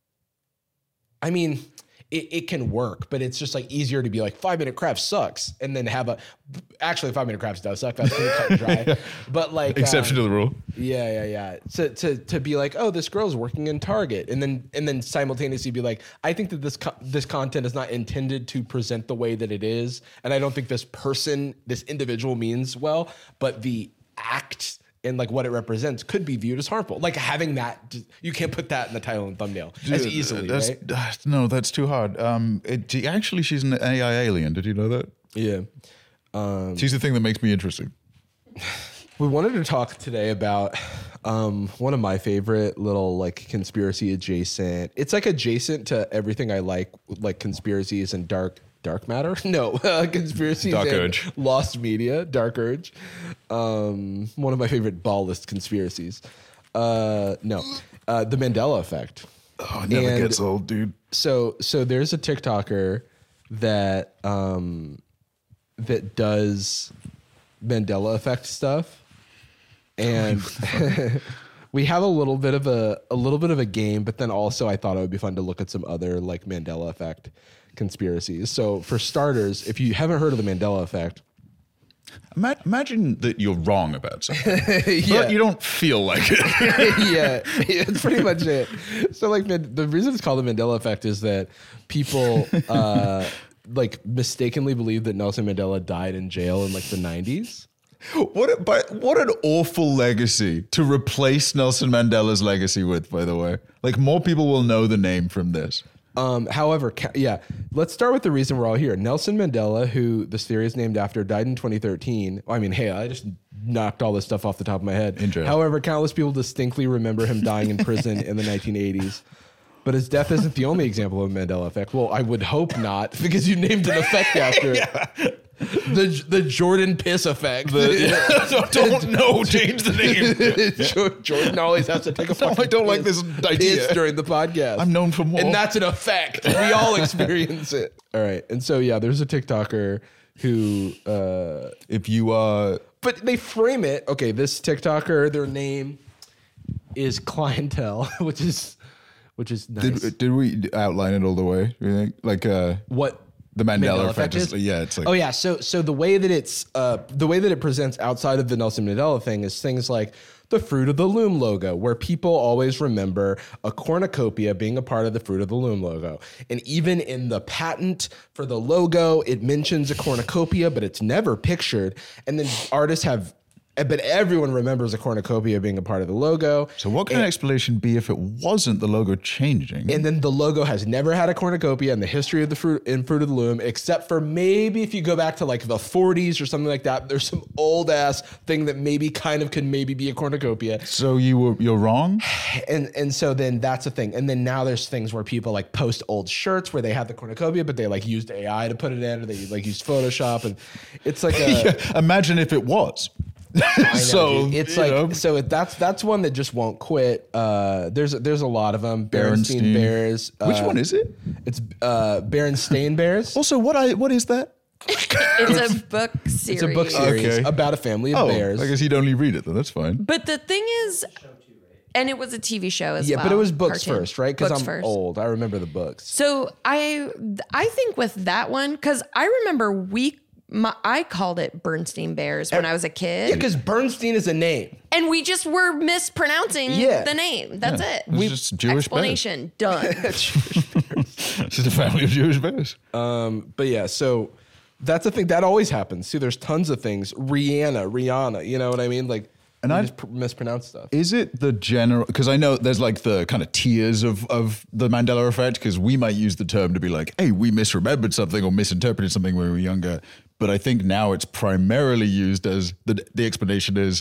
I mean it, it can work, but it's just like easier to be like five minute crafts sucks and then have a actually five minute crafts does suck. That's pretty cut and dry. But like Exception um, to the rule. yeah, yeah, yeah. To to to be like, oh, this girl's working in Target, and then and then simultaneously be like, I think that this co- this content is not intended to present the way that it is, and I don't think this person, this individual means well, but the act and like what it represents could be viewed as harmful. Like having that, you can't put that in the title and thumbnail as Dude, easily, that's, right? uh, no, that's too hard. Um, it, she- actually, she's an A I alien. Did you know that? Yeah. Um, She's the thing that makes me interesting. We wanted to talk today about um, one of my favorite little like conspiracy adjacent. It's like adjacent to everything I like, like conspiracies and dark dark matter. No, uh, conspiracies Dark and Urge. lost media. Dark Urge. Um, one of my favorite ball list conspiracies. Uh, no, uh, the Mandela effect. Oh, it never And- gets old, dude. So so there's a TikToker that um that does Mandela effect stuff. And we have a little bit of a a little bit of a game, but then also I thought it would be fun to look at some other like Mandela effect conspiracies. So for starters, if you haven't heard of the Mandela effect, Ima- Imagine that you're wrong about something, yeah. but you don't feel like it. yeah, it's pretty much it. So like Man- the reason it's called the Mandela effect is that people uh, like mistakenly believe that Nelson Mandela died in jail in like the nineties. What a, but what an awful legacy to replace Nelson Mandela's legacy with, by the way. Like, more people will know the name from this. Um, however, ca- yeah, let's start with the reason we're all here. Nelson Mandela, who this theory is named after, died in twenty thirteen. I mean, hey, I just knocked all this stuff off the top of my head. In jail. However, countless people distinctly remember him dying in prison in the nineteen eighties. But his death isn't the only example of Mandela effect. Well, I would hope not, because you named an effect after it. The the Jordan Piss effect. The, don't know. Change the name. Jordan always has to take a No, fucking I don't like piss- this idea. piss during the podcast. I'm known for more. And that's an effect. We all experience it. All right. And so, yeah, there's a TikToker who, uh, If you are, but they frame it. Okay, this TikToker, their name is Clientele, which is, which is nice. did did we outline it all the way? You think like uh what the Mandela, Mandela effect? effect Is, yeah, it's like Oh yeah, so so the way that it's uh the way that it presents outside of the Nelson Mandela thing is things like the Fruit of the Loom logo, where people always remember a cornucopia being a part of the Fruit of the Loom logo. And even in the patent for the logo, it mentions a cornucopia, but it's never pictured. And then artists have but everyone remembers a cornucopia being a part of the logo. So what can an explanation be if it wasn't the logo changing? And then the logo has never had a cornucopia in the history of the fruit in Fruit of the Loom, except for maybe if you go back to like the forties or something like that. There's some old ass thing that maybe kind of could maybe be a cornucopia. So you were you're wrong? And and so then that's a thing. And then now there's things where people like post old shirts where they have the cornucopia, but they like used A I to put it in, or they like used Photoshop, and it's like a Yeah, imagine if it was. I know, so dude. It's you like know. so it, that's that's one that just won't quit. Uh, there's there's a lot of them. Berenstein Berenstein. Bears. Uh, Which one is it? It's uh, Berenstain Bears. Also, what I what is that? It's a book series. It's a book series Okay. about a family of Oh, bears. I guess you'd only read it then. That's fine. But the thing is, and it was a T V show as yeah, well. but it was books cartoon. first, right? Because Books I'm first. old. I remember the books. So I I think with that one, because I remember we my, I called it Bernstein Bears when I was a kid, Yeah, because Bernstein is a name. and we just were mispronouncing Yeah. the name. That's it. It was just Jewish Explanation done. bears. It's just a family of Jewish bears. Um, but yeah, so that's the thing that always happens. See, there's tons of things. Rihanna, Rihanna. You know what I mean? Like, And we I- just pr- mispronounce stuff. Is it the general? Because I know there's like the kind of tiers of, of the Mandela effect, because we might use the term to be like, hey, we misremembered something or misinterpreted something when we were younger. But I think now it's primarily used as the, the explanation is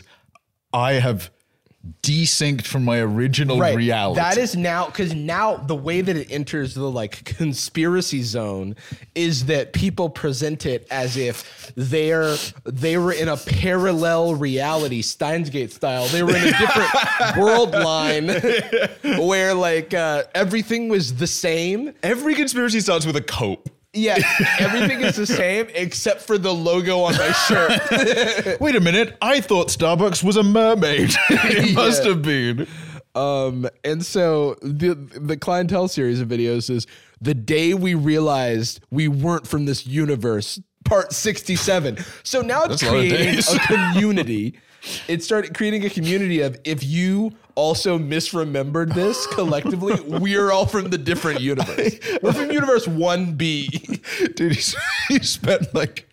I have desynced from my original Right. reality. That is now because now the way that it enters the like conspiracy zone is that people present it as if they're they were in a parallel reality, Steins Gate style. They were in a different world line where like uh, everything was the same. Every conspiracy starts with a cope. Yeah, everything is the same except for the logo on my shirt. Wait a minute. I thought Starbucks was a mermaid. It must Yeah. have been. Um, and so the the Clientele series of videos is the day we realized we weren't from this universe, part sixty-seven. So now it's That's a lot of creating days. a community. It started creating a community of if you also misremembered this collectively, we're all from the different universe. We're from universe one B. Dude, he's, he spent like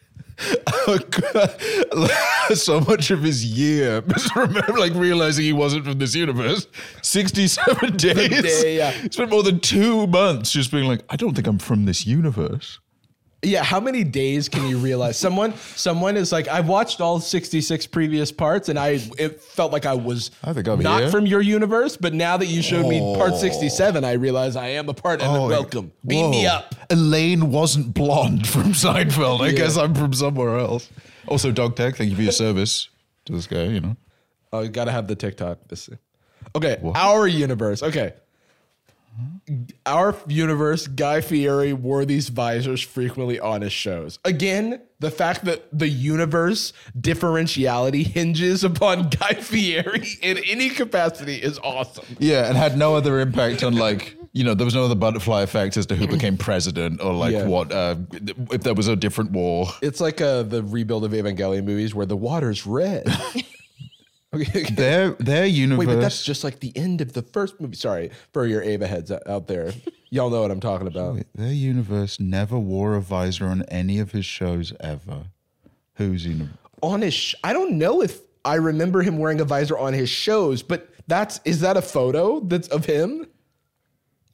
so much of his year misremember, like realizing he wasn't from this universe. sixty-seven days. day, yeah. He spent more than two months just being like, I don't think I'm from this universe. Yeah, how many days can you realize? Someone someone is like, I've watched all sixty-six previous parts and I it felt like I was I think I'm not here. from your universe, but now that you showed me part sixty-seven, I realize I am a part and Oh, welcome. Beat me whoa. up. Elaine wasn't blonde from Seinfeld. I guess I'm from somewhere else. Also, Dog Tech, thank you for your service to this guy, you know. Oh, you gotta have the TikTok. This okay, our universe. Okay. Our universe, Guy Fieri wore these visors frequently on his shows. Again, the fact that the universe differentiality hinges upon Guy Fieri in any capacity is awesome. Yeah, and had no other impact on like, you know, there was no other butterfly effect as to who became president or like Yeah. what, uh, if there was a different war. It's like uh, the rebuild of Evangelion movies where the water's red. Okay. Their their universe. Wait, but that's just like the end of the first movie. Sorry for your Ava heads out there. Y'all know what I'm talking about. Their universe never wore a visor on any of his shows ever. Whose universe? On his, sh- I don't know if I remember him wearing a visor on his shows, but that's is that a photo that's of him?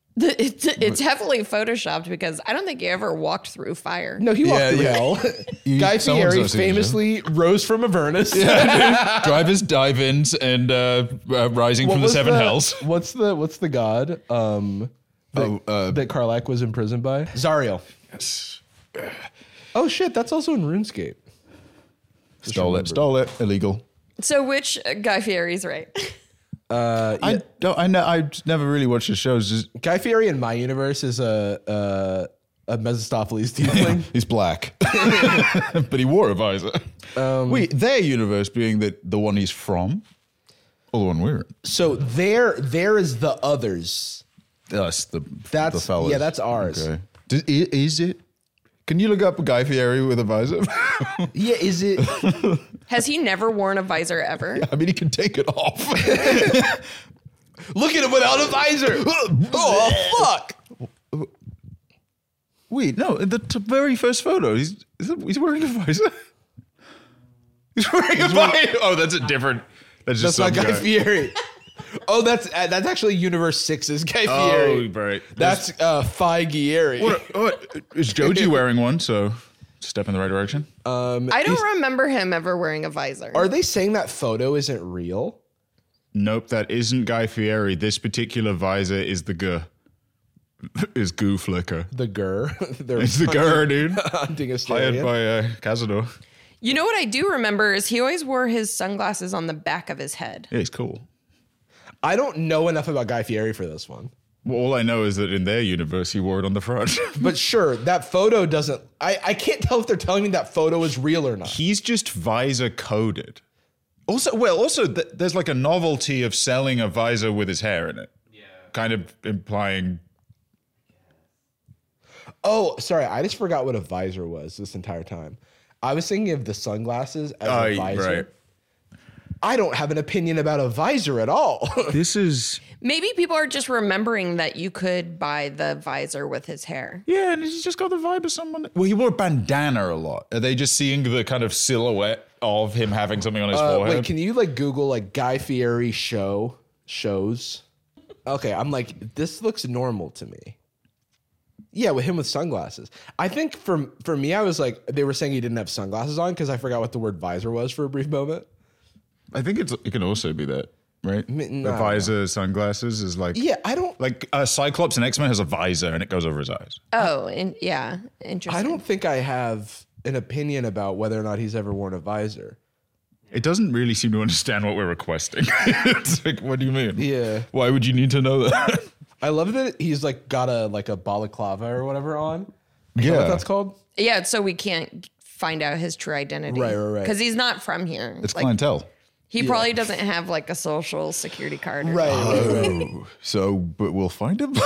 The- It's, it's heavily photoshopped because I don't think he ever walked through fire. No, he walked Yeah, through yeah. hell. You- Guy someone's Fieri not seen it, famously rose from Avernus. Drivers, dive-ins, and uh, uh, rising What from the was seven hells. What's the what's the god um, that, Oh, uh, that Karlach was imprisoned by? Zariel. Yes. Oh shit, that's also in RuneScape. Stole it. Stole it. Illegal. So which uh, Guy Fieri's right? Uh, yeah. I don't. I know. I never really watched the shows. Just, Guy Fieri in my universe is a a, a Mephistopheles tiefling. he's black, but he wore a visor. Um, Wait, their universe being that the one he's from, or the one we're in. So there there is the others. Us, the That's- the fellas. yeah, that's ours. Okay. Does, i- is it? Can you look up Guy Fieri with a visor? Yeah, is it? Has he never worn a visor ever? I mean, he can take it off. Look at him without a visor. Oh fuck! Wait, no. The t- very first photo, he's he's wearing a visor. He's wearing a visor. Oh, that's a different. That's That's just not some Guy guy. Fieri. Oh, that's uh, that's actually Universe Six's Guy Oh, Fieri. right. That's uh, Phi Gieri. What, what is Joji wearing one? So step in the right direction. Um, I don't remember him ever wearing a visor. are they saying that photo isn't real? Nope, that isn't Guy Fieri. This particular visor is the G. Is Goo Flicker. The Gur. They're It's the Gur, dude. hunting a Hired Starian. by uh, Cazador. You know what I do remember is he always wore his sunglasses on the back of his head. Yeah, he's cool. I don't know enough about Guy Fieri for this one. Well, all I know is that in their universe, he wore it on the front. But sure, that photo doesn't. I, I can't tell if they're telling me that photo is real or not. He's just visor coded. Also, well, also th- there's like a novelty of selling a visor with his hair in it. Yeah. Kind of implying. Oh, sorry. I just forgot what a visor was this entire time. I was thinking of the sunglasses as Oh, a visor. right. I don't have an opinion about a visor at all. This is. Maybe people are just remembering that you could buy the visor with his hair. Yeah, and he's just got the vibe of someone. Well, he wore a bandana a lot. Are they just seeing the kind of silhouette of him having something on his Uh, forehead? wait, can you like Google like Guy Fieri show shows? Okay, I'm like, this looks normal to me. Yeah, with him with sunglasses. I think for for me, I was like, they were saying he didn't have sunglasses on because I forgot what the word visor was for a brief moment. I think it's it can also be that, right? mean, the no. visor, sunglasses is like. Yeah, I don't. Like uh, Cyclops in X-Men has a visor and it goes over his eyes. Oh, and yeah, interesting. I don't think I have an opinion about whether or not he's ever worn a visor. It doesn't really seem to understand what we're requesting. It's like, what do you mean? Yeah. Why would you need to know that? I love that he's like got a like a balaclava or whatever on. Is that Yeah. what that's called? Yeah, so we can't find out his true identity. Right, right, right. Because he's not from here. It's Like, clientele. he probably doesn't have like a social security card. Or Right. Oh, so, but we'll find him.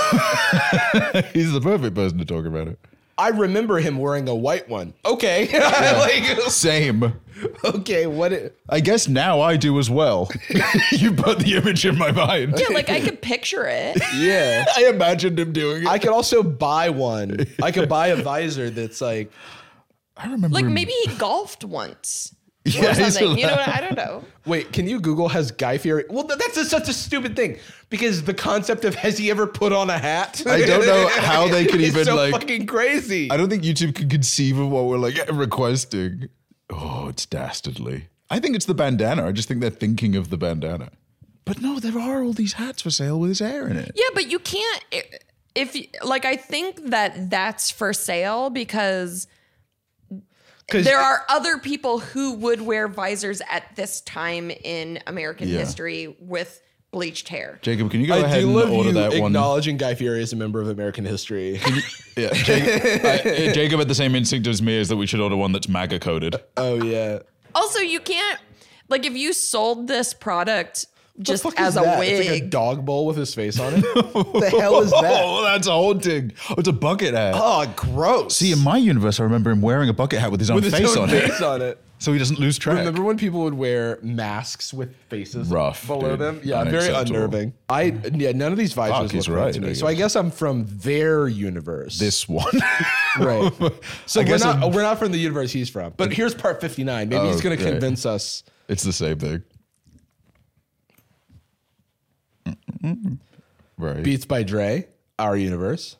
He's the perfect person to talk about it. I remember him wearing a white one. Okay. like, Same. okay, what it, I guess now I do as well. You put the image in my mind. Yeah, like I could picture it. yeah. I imagined him doing it. I could also buy one. I could buy a visor that's like I remember. Like him- maybe he golfed once. Yeah, Or he's something. You know allowed- what? I don't know. wait, can you Google has Guy Fieri? Well, th- that's a, such a stupid thing because the concept of has he ever put on a hat? I don't know how they could It's even so like. fucking crazy. I don't think YouTube can conceive of what we're like requesting. Oh, it's dastardly. I think it's the bandana. I just think they're thinking of the bandana. But no, there are all these hats for sale with his hair in it. Yeah, but you can't. If like I think that that's for sale because 'Cause- there are other people who would wear visors at this time in American Yeah. history with bleached hair. Jacob, can you go I ahead do and love order you that one? acknowledging Guy Fieri as a member of American history. Yeah, Jacob, I- Jacob had the same instinct as me, is that we should order one that's MAGA coded. oh yeah. Also, you can't like if you sold this product just the fuck as is a that? wig. It's like a dog bowl with his face on it. What the hell is that? Oh, that's haunting. Oh, it's a bucket hat. Oh, gross. See, in my universe, I remember him wearing a bucket hat with his own with his face own on face it, on it. so he doesn't lose track. Remember when people would wear masks with faces Rough, below dude. them? Yeah, very Unacceptable. unnerving. I yeah, none of these visors Fuck, look he's right, right, to I me. So I guess. guess I'm from their universe. This one. right. So I we're guess not I'm- we're not from the universe he's from. But here's part fifty-nine. Maybe he's going to Okay. convince us. It's the same thing. Right. Beats by Dre. Our Universe.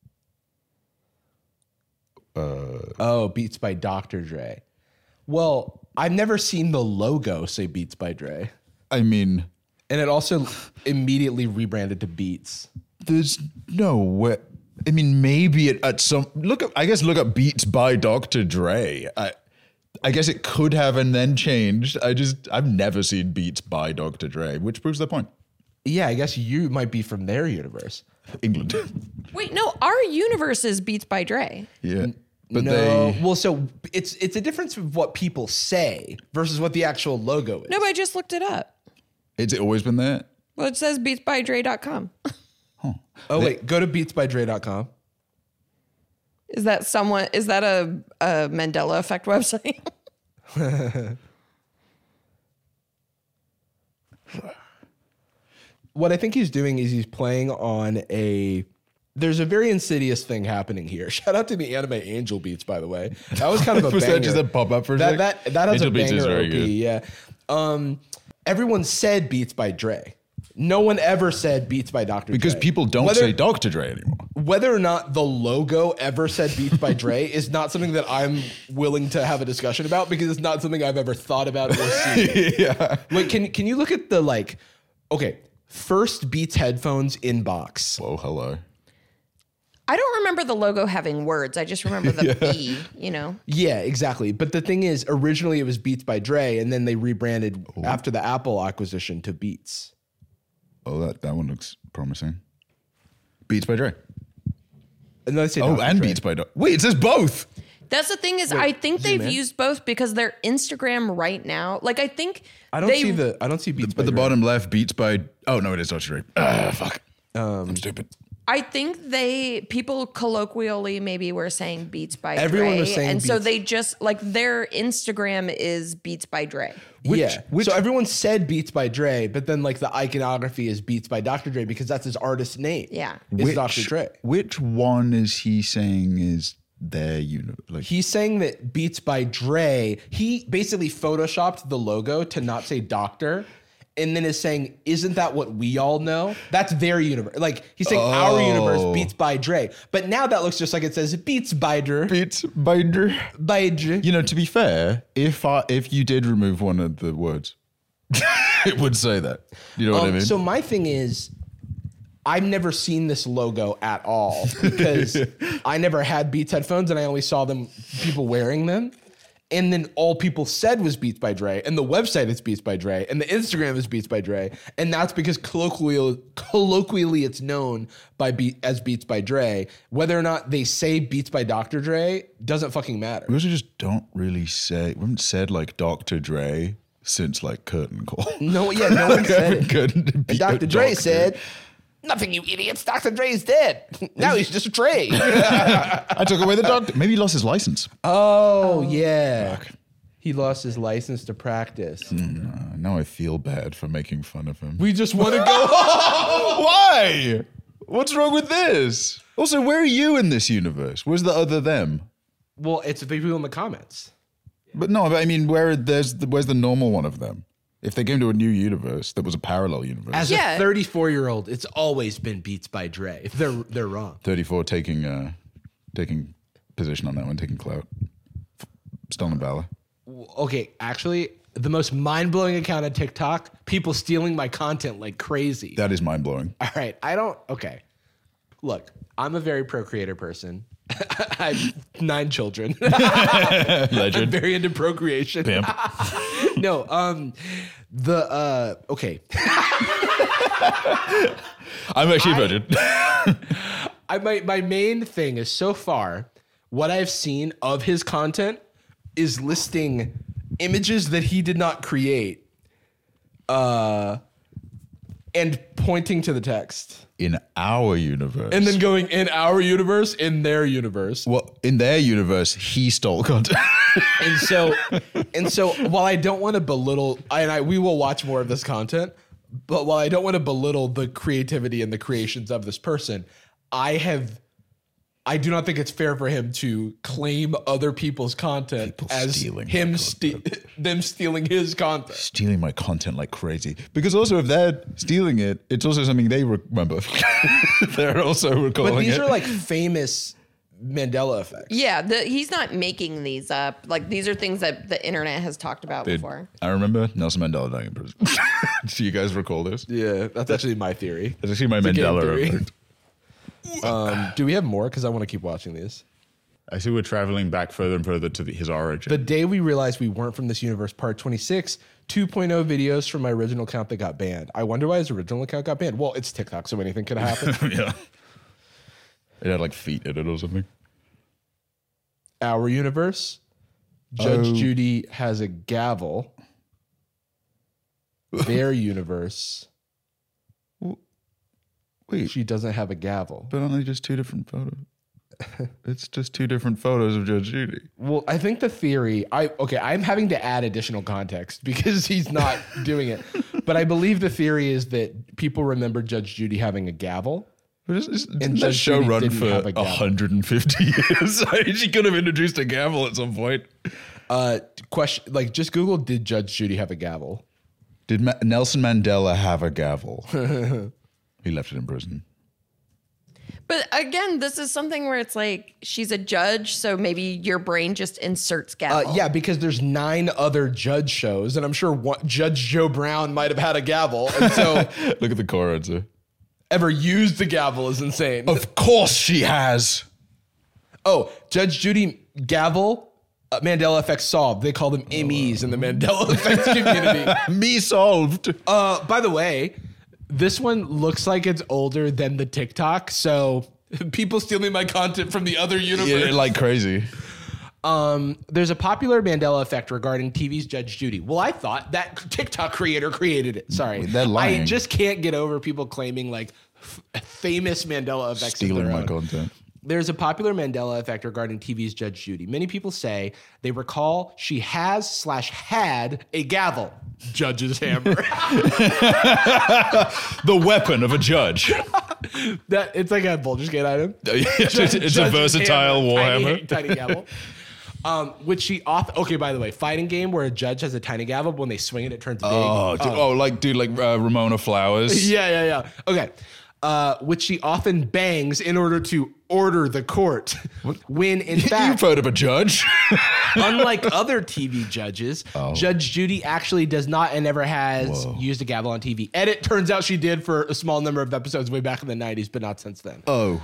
Uh, oh, Beats by Doctor Dre. Well, I've never seen the logo say Beats by Dre. I mean, and it also immediately rebranded to Beats. There's no way. I mean, maybe it, at some look up. I guess look up Beats by Doctor Dre. I, I guess it could have and then changed. I just I've never seen Beats by Doctor Dre, which proves the point. Yeah, I guess you might be from their universe, England. Wait, no, Our Universe is Beats by Dre. Yeah, but no, they well, so it's it's a difference of what people say versus what the actual logo is. No, but I just looked it up. It's always been there. Well, it says beats by dre dot com. Huh. Oh They- wait, go to beats by dre dot com. Is that someone? Is that a, a Mandela effect website? What I think he's doing is he's playing on a. There's a very insidious thing happening here. Shout out to the Anime Angel Beats, by the way. That was kind of a Was banger. that just a pop up for a that, sec? that that has Angel a Beats banger is very O P, good. yeah. Um, everyone said Beats by Dre. No one ever said Beats by Doctor Because Dre. people don't Whether- say Doctor Dre anymore. Whether or not the logo ever said Beats by Dre is not something that I'm willing to have a discussion about because it's not something I've ever thought about or seen. Yeah. Like, can can you look at the like, okay, first Beats headphones inbox. Oh, hello. I don't remember the logo having words. I just remember the B, you know. Yeah, exactly. But the thing is, originally it was Beats by Dre, and then they rebranded after the Apple acquisition to Beats. Oh, that, that one looks promising. Beats by Dre. And then they say Oh, Doctor and Dre. Beats by Dre. Wait, it says both. That's the thing is, I think they've in. used both because their Instagram right now, like I think I don't they, see the. I don't see Beats by At the Dre. bottom left, Beats by. Oh, no, it is Doctor Dre. Ah, fuck. I'm stupid. I think they people colloquially maybe were saying Beats by Everyone Dre, was saying and so Beats. they just like their Instagram is Beats by Dre. Which- yeah. which- so everyone said Beats by Dre, but then like the iconography is Beats by Doctor Dre because that's his artist name. Yeah. Is Doctor Dre. Which one is he saying is their universe? Like, He's saying that Beats by Dre, he basically photoshopped the logo to not say doctor, and then is saying, isn't that what we all know? That's their universe. Like, he's saying our universe, Oh. Beats by Dre. But now that looks just like it says Beats by Dre. Beats by Dre. By Dre. You know, to be fair, if I, if you did remove one of the words, it would say that. You know what I Um, mean? So my thing is, I've never seen this logo at all because I never had Beats headphones and I only saw them people wearing them. And then all people said was Beats by Dre, and the website is Beats by Dre, and the Instagram is Beats by Dre, and that's because colloquially, colloquially it's known by Be- as Beats by Dre. Whether or not they say Beats by Doctor Dre doesn't fucking matter. we also just don't really say, we haven't said like Doctor Dre since like Curtain Call. No, yeah, no one said it. Couldn't And be a Doctor Dre doctor. said, "Nothing, you idiots. Doctor Dre's dead. Now he's just a Dre." I took away the doctor. Maybe he lost his license. Oh, yeah. He lost his license to practice. Uh, now I feel bad for making fun of him. We just want to go. Why? What's wrong with this? Also, where are you in this universe? Where's the other them? Well, it's the people in the comments. But no, but I mean, where there's the, where's the normal one of them? If they came to a new universe that was a parallel universe, As Yeah. a thirty-four-year-old, it's always been Beats by Dre. They're they're wrong. thirty-four taking uh, taking position on that one, taking clout, F- stolen valor. Okay, actually, the most mind-blowing account on TikTok, people stealing my content like crazy. That is mind blowing. All right, I don't. Okay, look, I'm a very procreator person. I have nine children. I'm Legend. very into procreation. Pimp. No, um, the uh, okay. I'm actually a virgin. I my my main thing is so far what I've seen of his content is listing images that he did not create, uh, and pointing to the text, In our universe, and then going in our universe, in their universe, well, in their universe, he stole content. and so and so while I don't want to belittle, and I we will watch more of this content, but while I don't want to belittle the creativity and the creations of this person, I have I do not think it's fair for him to claim other people's content People as stealing my him content. ste- them stealing his content. Stealing my content like crazy. Because also if they're stealing it, it's also something they remember. They're also recalling But these it. are like famous Mandela effects. Yeah, the, he's not making these up. Like these are things that the internet has talked about Dude, before. I remember Nelson Mandela dying in prison. Do you guys recall this? Yeah, that's actually my theory. That's actually my a game Mandela theory. effect. Um, do we have more? Because I want to keep watching these. I see we're traveling back further and further to the, his origin. The day we realized we weren't from this universe, part twenty-six, two point oh videos from my original account that got banned. I wonder why his original account got banned. Well, it's TikTok, so anything could happen. Yeah. It had like feet in it or something. Our universe, Judge Oh. Judy has a gavel. Their universe, Wait, she doesn't have a gavel. but aren't they just two different photos? It's just two different photos of Judge Judy. Well, I think the theory, I okay, I'm having to add additional context because he's not doing it. But I believe the theory is that people remember Judge Judy having a gavel. But it's, it's, And didn't that Judge show Judy run didn't for have a gavel. one hundred fifty years? She could have introduced a gavel at some point. Uh, question, like just Google, did Judge Judy have a gavel? Did Ma- Nelson Mandela have a gavel? He left it in prison. But again, this is something where it's like she's a judge, so maybe your brain just inserts gavel. Uh, yeah, because there's nine other judge shows, and I'm sure one, Judge Joe Brown might have had a gavel, and so Look at the core answer. ever used the gavel is insane. Of course she has. Oh, Judge Judy gavel, uh, Mandela effect solved. They call them M Es in the Mandela effect community. Me solved. Uh, by the way, this one looks like it's older than the TikTok, so people stealing my content from the other universe. Yeah, like crazy. Um, there's a popular Mandela effect regarding T V's Judge Judy. Well, I thought that TikTok creator created it. Sorry. They're lying. I just can't get over people claiming like f- famous Mandela effects. of Stealing their my own. content. There's a popular Mandela effect regarding T V's Judge Judy. Many people say they recall she has slash had a gavel. Judge's hammer. The weapon of a judge. That it's like a Baldur's Gate item. it's it's a Judge's versatile hammer, warhammer. Tiny, tiny gavel. Um, which she off. Okay, by the way, fighting game where a judge has a tiny gavel, but when they swing it, it turns big. Oh, dude, oh, like dude, like uh, Ramona Flowers. Yeah, yeah, yeah. Okay. Uh, which she often bangs in order to order the court. When in You've fact, heard of a judge. unlike other T V judges, Judge Judy actually does not and never has Whoa. used a gavel on T V. Edit turns out she did for a small number of episodes way back in the nineties, but not since then. Oh.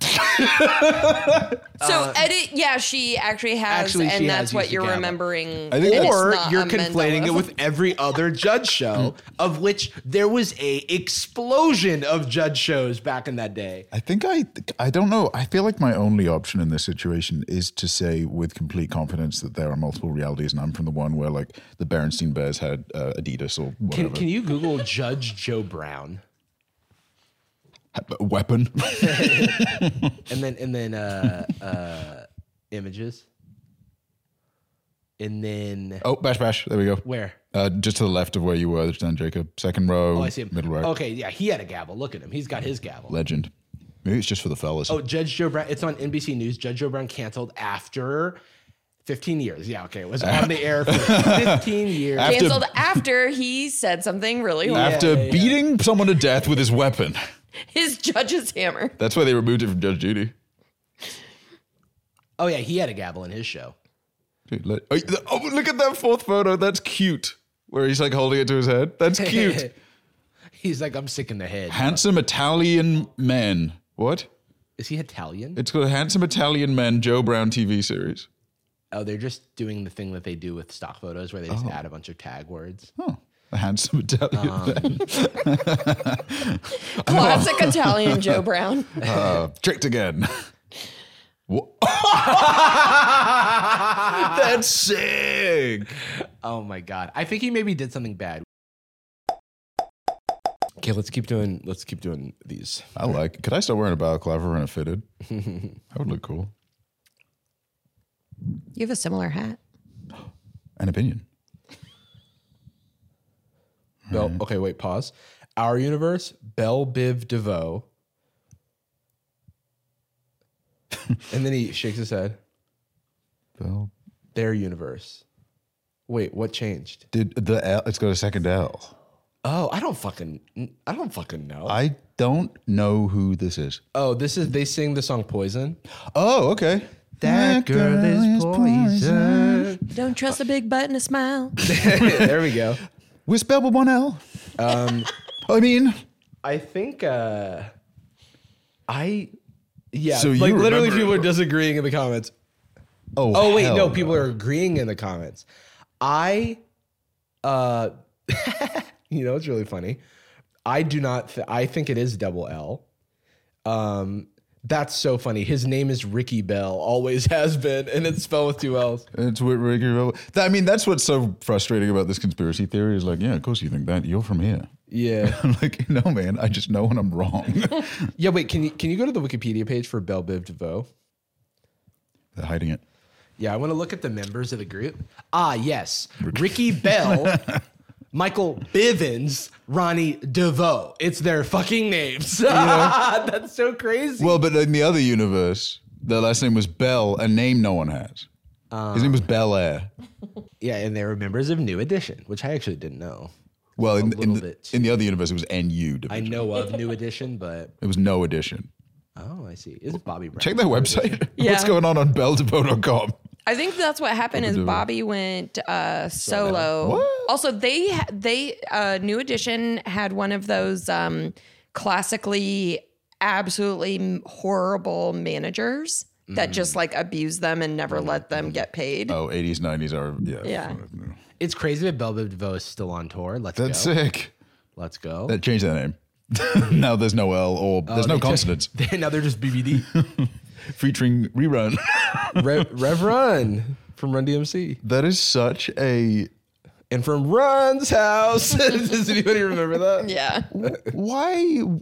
So edit, yeah, she actually has, Actually, she and has that's what used a you're gavel. remembering. I think and it's Or not you're a conflating Mandela it with every other judge show, of which there was a explosion of judge shows back in that day. I think I I don't know. I feel like my only option in this situation is to say with complete confidence that there are multiple realities, and I'm from the one where like the Berenstain Bears had uh, Adidas or whatever. Can, can you Google Judge Joe Brown? A weapon. And then and then uh, uh, images. And then Oh, bash bash. There we go. where? Uh, just to the left of where you were, Dan Jacob. Second row. Oh, I see him. Middle row. Okay, yeah, he had a gavel. Look at him. He's got his gavel. Legend. Maybe it's just for the fellas. Oh, Judge Joe Brown. It's on N B C News. Judge Joe Brown canceled after fifteen years. Yeah, okay. It was on the air for fifteen years. After- Canceled after he said something really horrible. After yeah, yeah. beating someone to death with his weapon. His judge's hammer. That's why they removed it from Judge Judy. Oh, yeah, he had a gavel in his show. Dude, let- oh, oh, look at that fourth photo. That's cute. Where he's like holding it to his head. That's cute. He's like, I'm sick in the head. Handsome Italian men. What? Is he Italian? It's called Handsome Italian Men Joe Brown T V series. Oh, they're just doing the thing that they do with stock photos where they just add a bunch of tag words. Oh, a handsome Italian men. Classic Italian Joe Brown. Uh, tricked again. Wha- That's sick. Oh my god. I think he maybe did something bad. Okay, let's keep doing let's keep doing these. I like it. Could I start wearing a balaclava when it fitted? That would look cool. You have a similar hat. An opinion. Bell, okay, wait, pause. Our universe, Belle Biv DeVoe. And then he shakes his head. Bell. Their universe. Wait, what changed? Did the L? It's got a second L. Oh, I don't fucking, I don't fucking know. I don't know who this is. oh, this is they sing the song "Poison." Oh, okay. That girl is poison. Don't trust a big butt and a smile. There we go. We're spelled with one L. Um, I mean, I think uh, I, yeah, So you like literally remember- people are disagreeing in the comments. oh, Oh wait, hell no, people are agreeing in the comments. I, uh, you know, it's really funny. I do not. Th- I think it is double L. Um, that's so funny. His name is Ricky Bell, always has been, and it's spelled with two L's. It's what Ricky. That, I mean, that's what's so frustrating about this conspiracy theory is like, yeah, of course you think that. You're from here. Yeah, I'm like, no, man. I just know when I'm wrong. yeah. Wait, can you can you go to the Wikipedia page for Belle Biv DeVoe? They're hiding it. Yeah, I want to look at the members of the group. Ah, yes, Ricky Bell, Michael Bivens, Ronnie DeVoe. It's their fucking names. That's so crazy. Well, but in the other universe, their last name was Bell, a name no one has. His name was Bel Air. Yeah, and they were members of New Edition, which I actually didn't know. Well, in, little in, the, bit in the other universe, it was N U. I know of New Edition, but It was no edition. oh, I see. Is it Bobby Brown? Check their website. Yeah. What's going on on bell devo dot com? I think that's what happened is Bobby went uh, solo. What? Also, they ha- they uh, New Edition had one of those um, classically absolutely horrible managers that just like abuse them and never let them get paid. Oh, eighties, nineties are, yeah. Yeah. It's crazy that Belle Biv DeVoe is still on tour. Let's That's go. sick. Let's go. That changed that name. Now there's no L or there's no They just- consonants. they- now they're just B B D. Featuring Rerun. Rev, Rev Run from Run D M C. That is such a. And from Run's house. Does anybody remember that? Yeah. Why?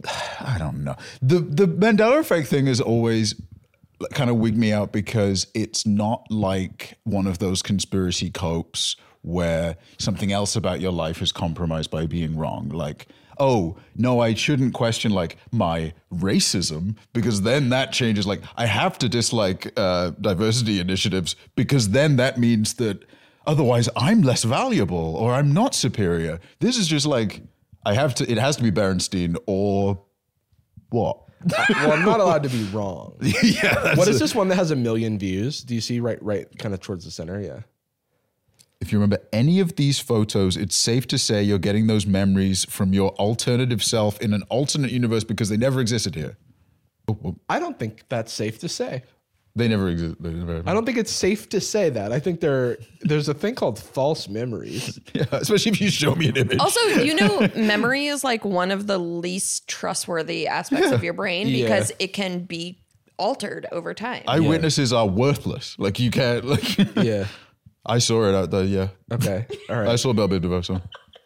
I don't know. The the Mandela effect thing has always kind of wigged me out because it's not like one of those conspiracy copes where something else about your life is compromised by being wrong. Like, oh, no, I shouldn't question like my racism because then that changes. Like, I have to dislike uh, diversity initiatives because then that means that otherwise I'm less valuable or I'm not superior. This is just like, I have to, it has to be Berenstein or what? Well, I'm not allowed to be wrong. Yeah. That's What is a- this one that has a million views? Do you see right, right, kind of towards the center? Yeah. If you remember any of these photos, it's safe to say you're getting those memories from your alternative self in an alternate universe because they never existed here. Oh, oh, I don't think that's safe to say. they never exist. They never, I don't think it's safe to say that. I think there there's a thing called false memories. yeah, especially if you show me an image. Also, you know, memory is like one of the least trustworthy aspects of your brain Yeah. because it can be altered over time. Eyewitnesses are worthless. Like you can't. Like Yeah. I saw it out there. Yeah, Okay. All I right. saw Belle Biv DeVoe. So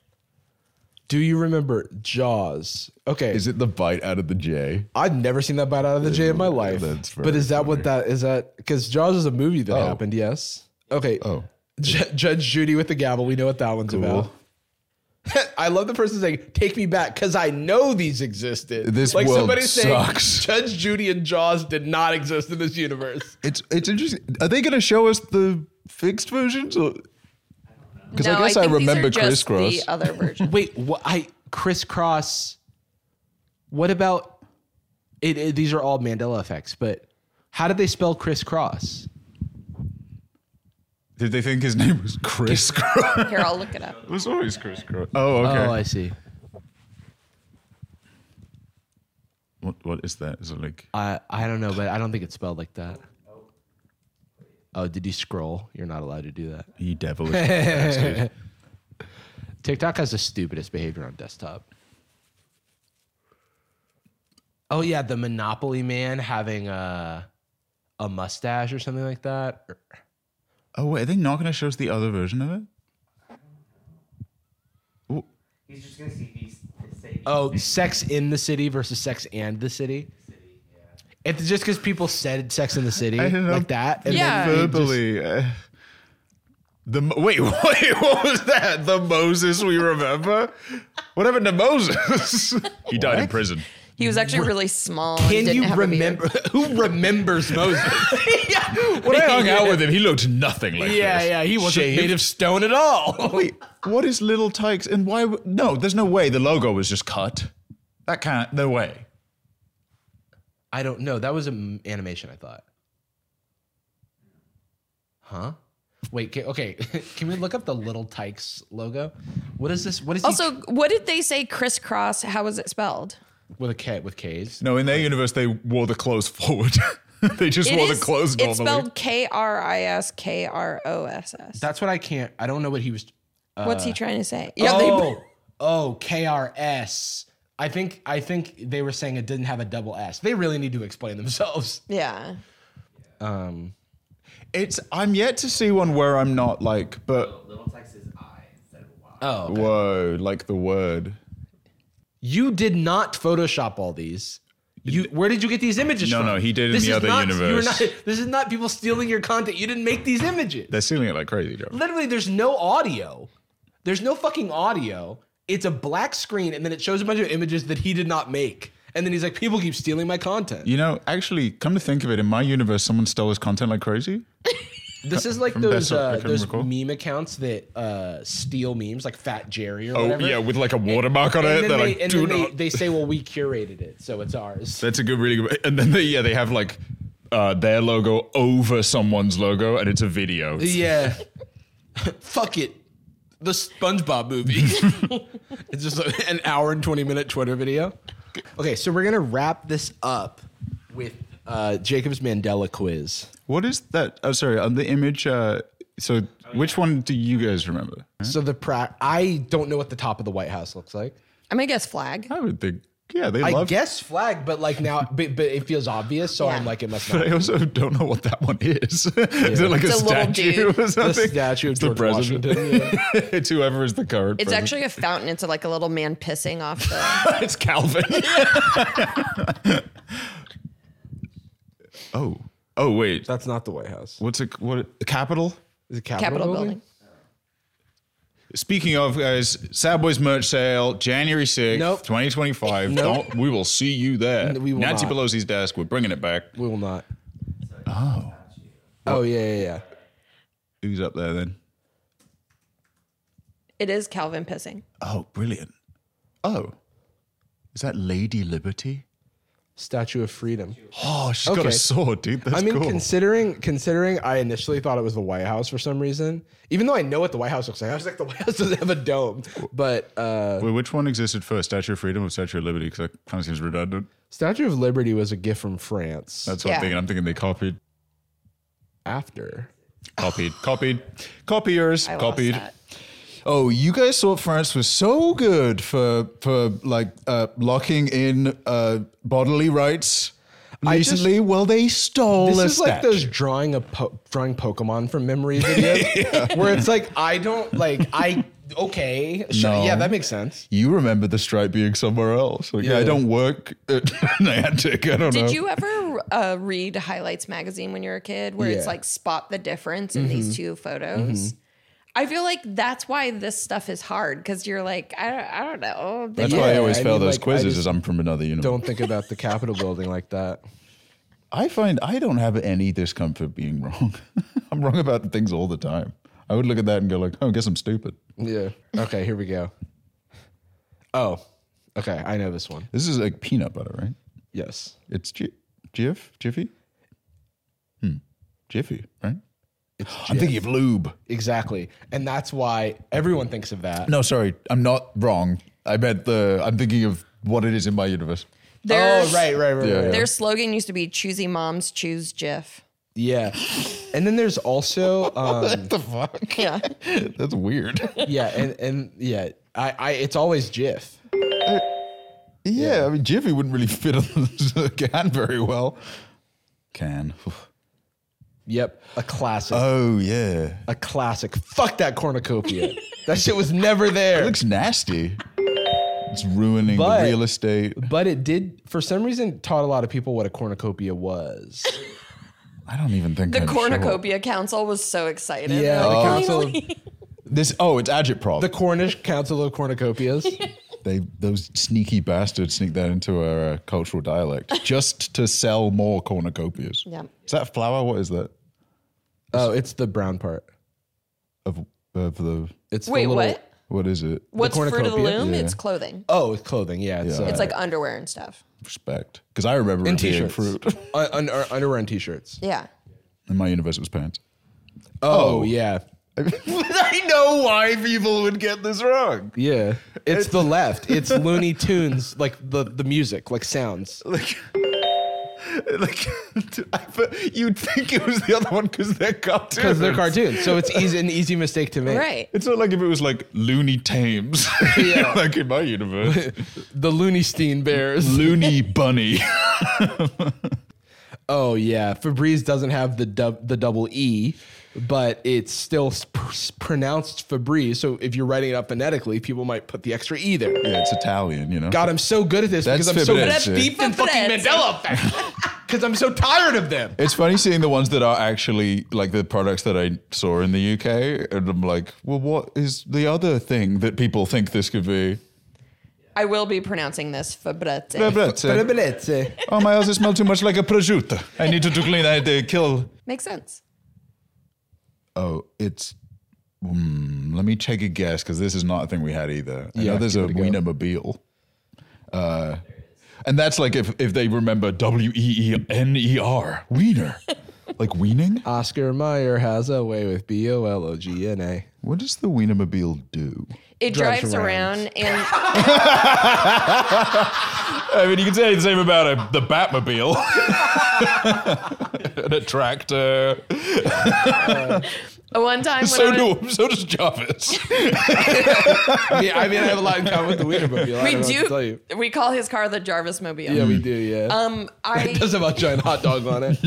Do you remember Jaws? Okay. is it the bite out of the J? I've never seen that bite out of the J in my life. That's But very is that what that is? That because Jaws is a movie that Oh. happened? Yes. Okay. Oh, J- Judge Judy with the gavel. We know what that one's about. I love the person saying, "Take me back," because I know these existed. This like world somebody sucks. saying Judge Judy and Jaws did not exist in this universe. it's it's interesting. Are they going to show us the fixed versions? Because No, I guess I, think these are remember just Crisscross. The other version. Wait, what? I crisscross. What about it, it? These are all Mandela effects, but how did they spell crisscross? Did they think his name was Crisscross? Here, I'll look it up. It was always Crisscross. Oh, okay. Oh, I see. What what is that? Is it like I I don't know, but I don't think it's spelled like that. Oh, did you scroll? You're not allowed to do that. you devilish bastard? TikTok has the stupidest behavior on desktop. Oh yeah, the Monopoly man having a a mustache or something like that. Or- Oh wait, are they not going to show us the other version of it? He's just gonna see these. Say Oh, Sex in the City versus Sex and the City. It's just because people said Sex in the City I don't know. like that. And Yeah. then they just- Verbally. uh, the Mo- wait, wait, what was that? The Moses we remember? What happened to Moses? he died in What? prison. He was actually really small. and Can didn't you have a beard. remember who remembers Moses? yeah. When I hung out with him, he looked nothing like Yeah, this. yeah, he wasn't Shaved. made of stone at all. Wait, what is Little Tykes and why? w- No, there's no way the logo was just cut. That can't. No way. I don't know. That was an animation, I thought. Huh? Wait, can, okay. Can we look up the Little Tykes logo? What is this? What is he Also, what did they say crisscross? How was it spelled? with a K with K's? No, in their universe, they wore the clothes forward. they just It wore is- the clothes normally. It's spelled K R I S K R O S S. That's what I can't. I don't know what he was. What's he trying to say? Yeah, they, oh, oh, K R S. I think I think they were saying it didn't have a double S. They really need to explain themselves. yeah. Um, It's. I'm yet to see one where I'm not like, but Little Tykes is I instead of Y. oh, okay. whoa, like the word. You did not Photoshop all these. You, where did you get these images No, from? no, he did in This the is other not, universe. You're not, this is not people stealing your content. You didn't make these images. They're stealing it like crazy, Joe. Literally, there's no audio. There's no fucking audio. It's a black screen, and then it shows a bunch of images that he did not make. And then he's like, people keep stealing my content. You know, actually, come to think of it, in my universe, someone stole his content like crazy. This is like From those Best I uh, can those recall. meme accounts that uh, steal memes, like Fat Jerry or Oh whatever. yeah, with like a watermark on and it. then, They're they, like, and do then they, not. they say, well, we curated it, so it's ours. That's a good, really good. And then they, yeah, they have like uh, their logo over someone's logo, and it's a video. Yeah. Fuck it. The SpongeBob movie. It's just like an hour and twenty minute Twitter video. Okay, so we're going to wrap this up with uh, Jacob's Mandela quiz. What is that? Oh, sorry, on the image. Uh, so, which one do you guys remember? So the pra- I don't know what the top of the White House looks like. I'm going to guess flag. I would think, yeah, they I love. guess flag, but like now, but, but it feels obvious, so Yeah. I'm like, it must But not. I also don't know what that one is. Is it like It's a a little statue dude. or The something? statue of It's the George president. Washington. Yeah. It's whoever is the current. It's president. actually a fountain. It's like a little man pissing off the. it's Calvin. oh, oh wait. That's not the White House. What's it? What? The Capitol? Is it Capitol, Capitol building? building. Speaking of, guys, Sad Boys merch sale, January sixth, Nope. twenty twenty-five. Nope. Don't, we will see you there. No, we will Nancy not. Pelosi's desk. We're bringing it back. We will not. Oh. Oh yeah, yeah, yeah. Who's up there then? It is Calvin pissing. Oh, brilliant. Oh. Is that Lady Liberty? Statue of Freedom. Oh, she's got Okay. a sword, dude. That's I mean, cool. considering considering I initially thought it was the White House for some reason, even though I know what the White House looks like, I was like, the White House doesn't have a dome. But uh, Wait, which one existed first, Statue of Freedom or Statue of Liberty? Because that kind of seems redundant. Statue of Liberty was a gift from France. That's what Yeah. I'm thinking. I'm thinking they copied. After. Copied. Copied. Copiers. I lost copied. that. Oh, you guys thought France was so good for for like uh, locking in uh, bodily rights I just- recently. well, they stole This a is like statue. those drawing a po- drawing Pokemon from memory videos, where it's like I don't like I okay sure, No. yeah that makes sense. You remember the stripe being somewhere else. Like, yeah. Yeah. I don't work at Niantic. I don't know. Did you ever uh, read Highlights magazine when you were a kid, where it's Yeah. like spot the difference in these two photos? I feel like that's why this stuff is hard because you're like, I don't, I don't know. That's Yeah, why I always I fail mean, those like, I quizzes just as I'm from another universe. Don't think about the Capitol building like that. I find I don't have any discomfort being wrong. I'm wrong about things all the time. I would look at that and go like, oh, I guess I'm stupid. Yeah. Okay, here we go. Oh, okay. I know this one. This is like peanut butter, right? Yes. It's G- Jif? Jiffy? Hmm. Jiffy, right? It's I'm Jif. thinking of lube. Exactly. And that's why everyone thinks of that. No, sorry. I'm not wrong. I meant the, I'm thinking of what it is in my universe. Their, Oh, right, right, right, Yeah, right. yeah. Their slogan used to be "Choosy moms choose Jif." Yeah. And then there's also um What the fuck? Yeah, That's weird. yeah, and and yeah, I I it's always Jif. Yeah, I mean, Jiffy wouldn't really fit on the can very well. Can. Yep, a classic. Oh, yeah. a classic. Fuck that cornucopia. That shit was never there. It looks nasty. It's ruining But- the real estate. But it did, for some reason, taught a lot of people what a cornucopia was. I don't even think the I'd show Cornucopia Council was so excited. Yeah, They're the like, council, "Finally." up. This. Oh, it's agitprop. the Cornish Council of Cornucopias. They those sneaky bastards sneak that into our uh, cultural dialect just to sell more cornucopias. Yeah. Is that flour? What is that? Oh, it's the brown part. Of of the It's Wait, the little, what? what is it? What's Fruit of the cornucopia? Loom? Yeah. It's clothing. Oh, it's clothing. Yeah, it's, Yeah. uh, It's like underwear and stuff. Respect, because I remember and it being t-shirts, fruit. Un- under, underwear and t-shirts. Yeah. In my universe, it was pants. Oh, Oh. yeah, I know why people would get this wrong. yeah. It's the left. It's Looney Tunes, like the the music, like sounds. Like, like I, but you'd think it was the other one because they're cartoons. Because they're cartoons, so it's easy an easy mistake to make. Right. It's not like if it was like Looney Tames, Yeah. like in my universe. The Looney Steen Bears. Looney Bunny. Oh yeah, Febreze doesn't have the dub, the double E, but it's still sp- pronounced Febreze. So if you're writing it up phonetically, people might put the extra E there. Yeah, it's Italian, you know. God, I'm so good at this That's because I'm so Febreze. deep in fucking Febreze. Mandela effect. Because I'm so tired of them. It's funny seeing the ones that are actually like the products that I saw in the U K, and I'm like, well, what is the other thing that people think this could be? I will be pronouncing this Febreze. Febreze. Oh, my house smells too much like a prosciutto. I need to clean. I had to kill. Makes sense. Oh, it's. Mm, let me take a guess because this is not a thing we had either. I Yeah, know there's give a it a go. Wienermobile. Uh, and that's like if, if they remember W E E N E R. Wiener. Like weaning? Oscar Mayer has a way with B O L O G N A. What does the Wienermobile do? It Drives drives, around. around, and I mean, you can say the same about a, the Batmobile. and a tractor. one time when So, I was, do, so does Jarvis. Yeah, I mean, I have a lot in common with the Wienermobile. I we don't know what to tell do you. we call his car the Jarvis Mobile. Yeah, we do. Yeah. Um, I it does have a giant hot dog on it.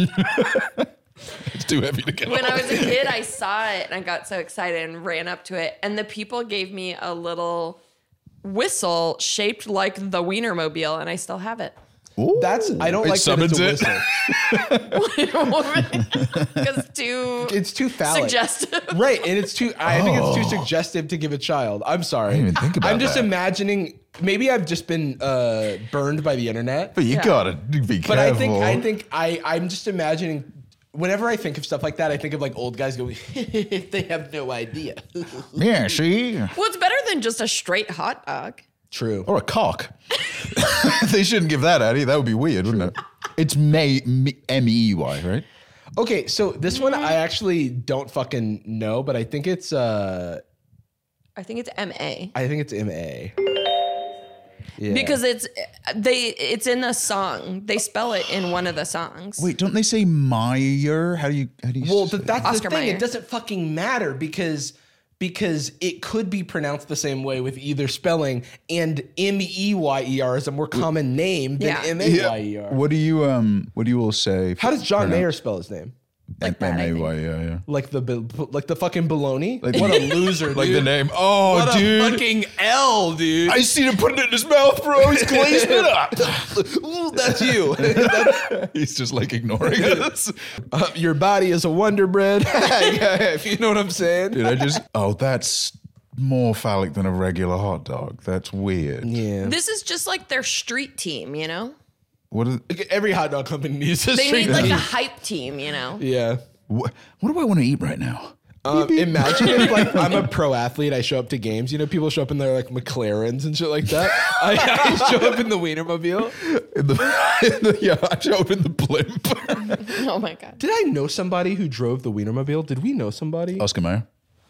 It's too heavy to get when on. I was a kid, I saw it and I got so excited and ran up to it, and the people gave me a little whistle shaped like the Wienermobile, and I still have it. That's I don't It like that it's a summons it. whistle. Because it's too It's too phallic. suggestive. Right, and it's too. I think it's too Oh. suggestive to give a child. I'm sorry. I didn't even think about I'm just that. imagining. Maybe I've just been uh, burned by the internet. But you Yeah. gotta be careful. But I think I think I I'm just imagining. Whenever I think of stuff like that, I think of like old guys going, "They have no idea." Yeah, see? Well, it's better than just a straight hot dog. True. Or a cock. They shouldn't give that out. That would be weird, wouldn't it? It's May, M E Y, right? Okay, so this one I actually don't fucking know, but I think it's uh I think it's M A. I think it's M A. Yeah. Because it's they it's in a song. They spell it in one of the songs. Wait, don't they say Meyer? How do you, how do you well, say th- that's Oscar the thing. Mayer. It doesn't fucking matter because because it could be pronounced the same way with either spelling, and M E Y E R is a more common name than Yeah. M A Y E R. What do you um? What do you all say? How does John Mayer spell his name? Like that, I M A think. Y, yeah, yeah. Like the bil- like the fucking baloney? Like- what a loser, Like dude. the name. Oh, What dude. a fucking L, dude. I seen him putting it in his mouth, bro. He's glazing it up. Ooh, that's you. That's- He's just like ignoring us. uh, your body is a wonder bread. If you know what I'm saying. Dude, I just. Oh, that's more phallic than a regular hot dog. That's weird. Yeah. This is just like their street team, you know? What? Are, Every hot dog company needs a They street need like team. a hype team, you know? Yeah. what, what do I want to eat right now? Um, imagine if like I'm a pro athlete, I show up to games. You know, people show up in their like McLarens and shit like that. I, I show up in the Wienermobile. In the, in the, yeah, I show up in the blimp. Oh my God. Did I know somebody who drove the Wienermobile? Did we know somebody? Oscar Mayer.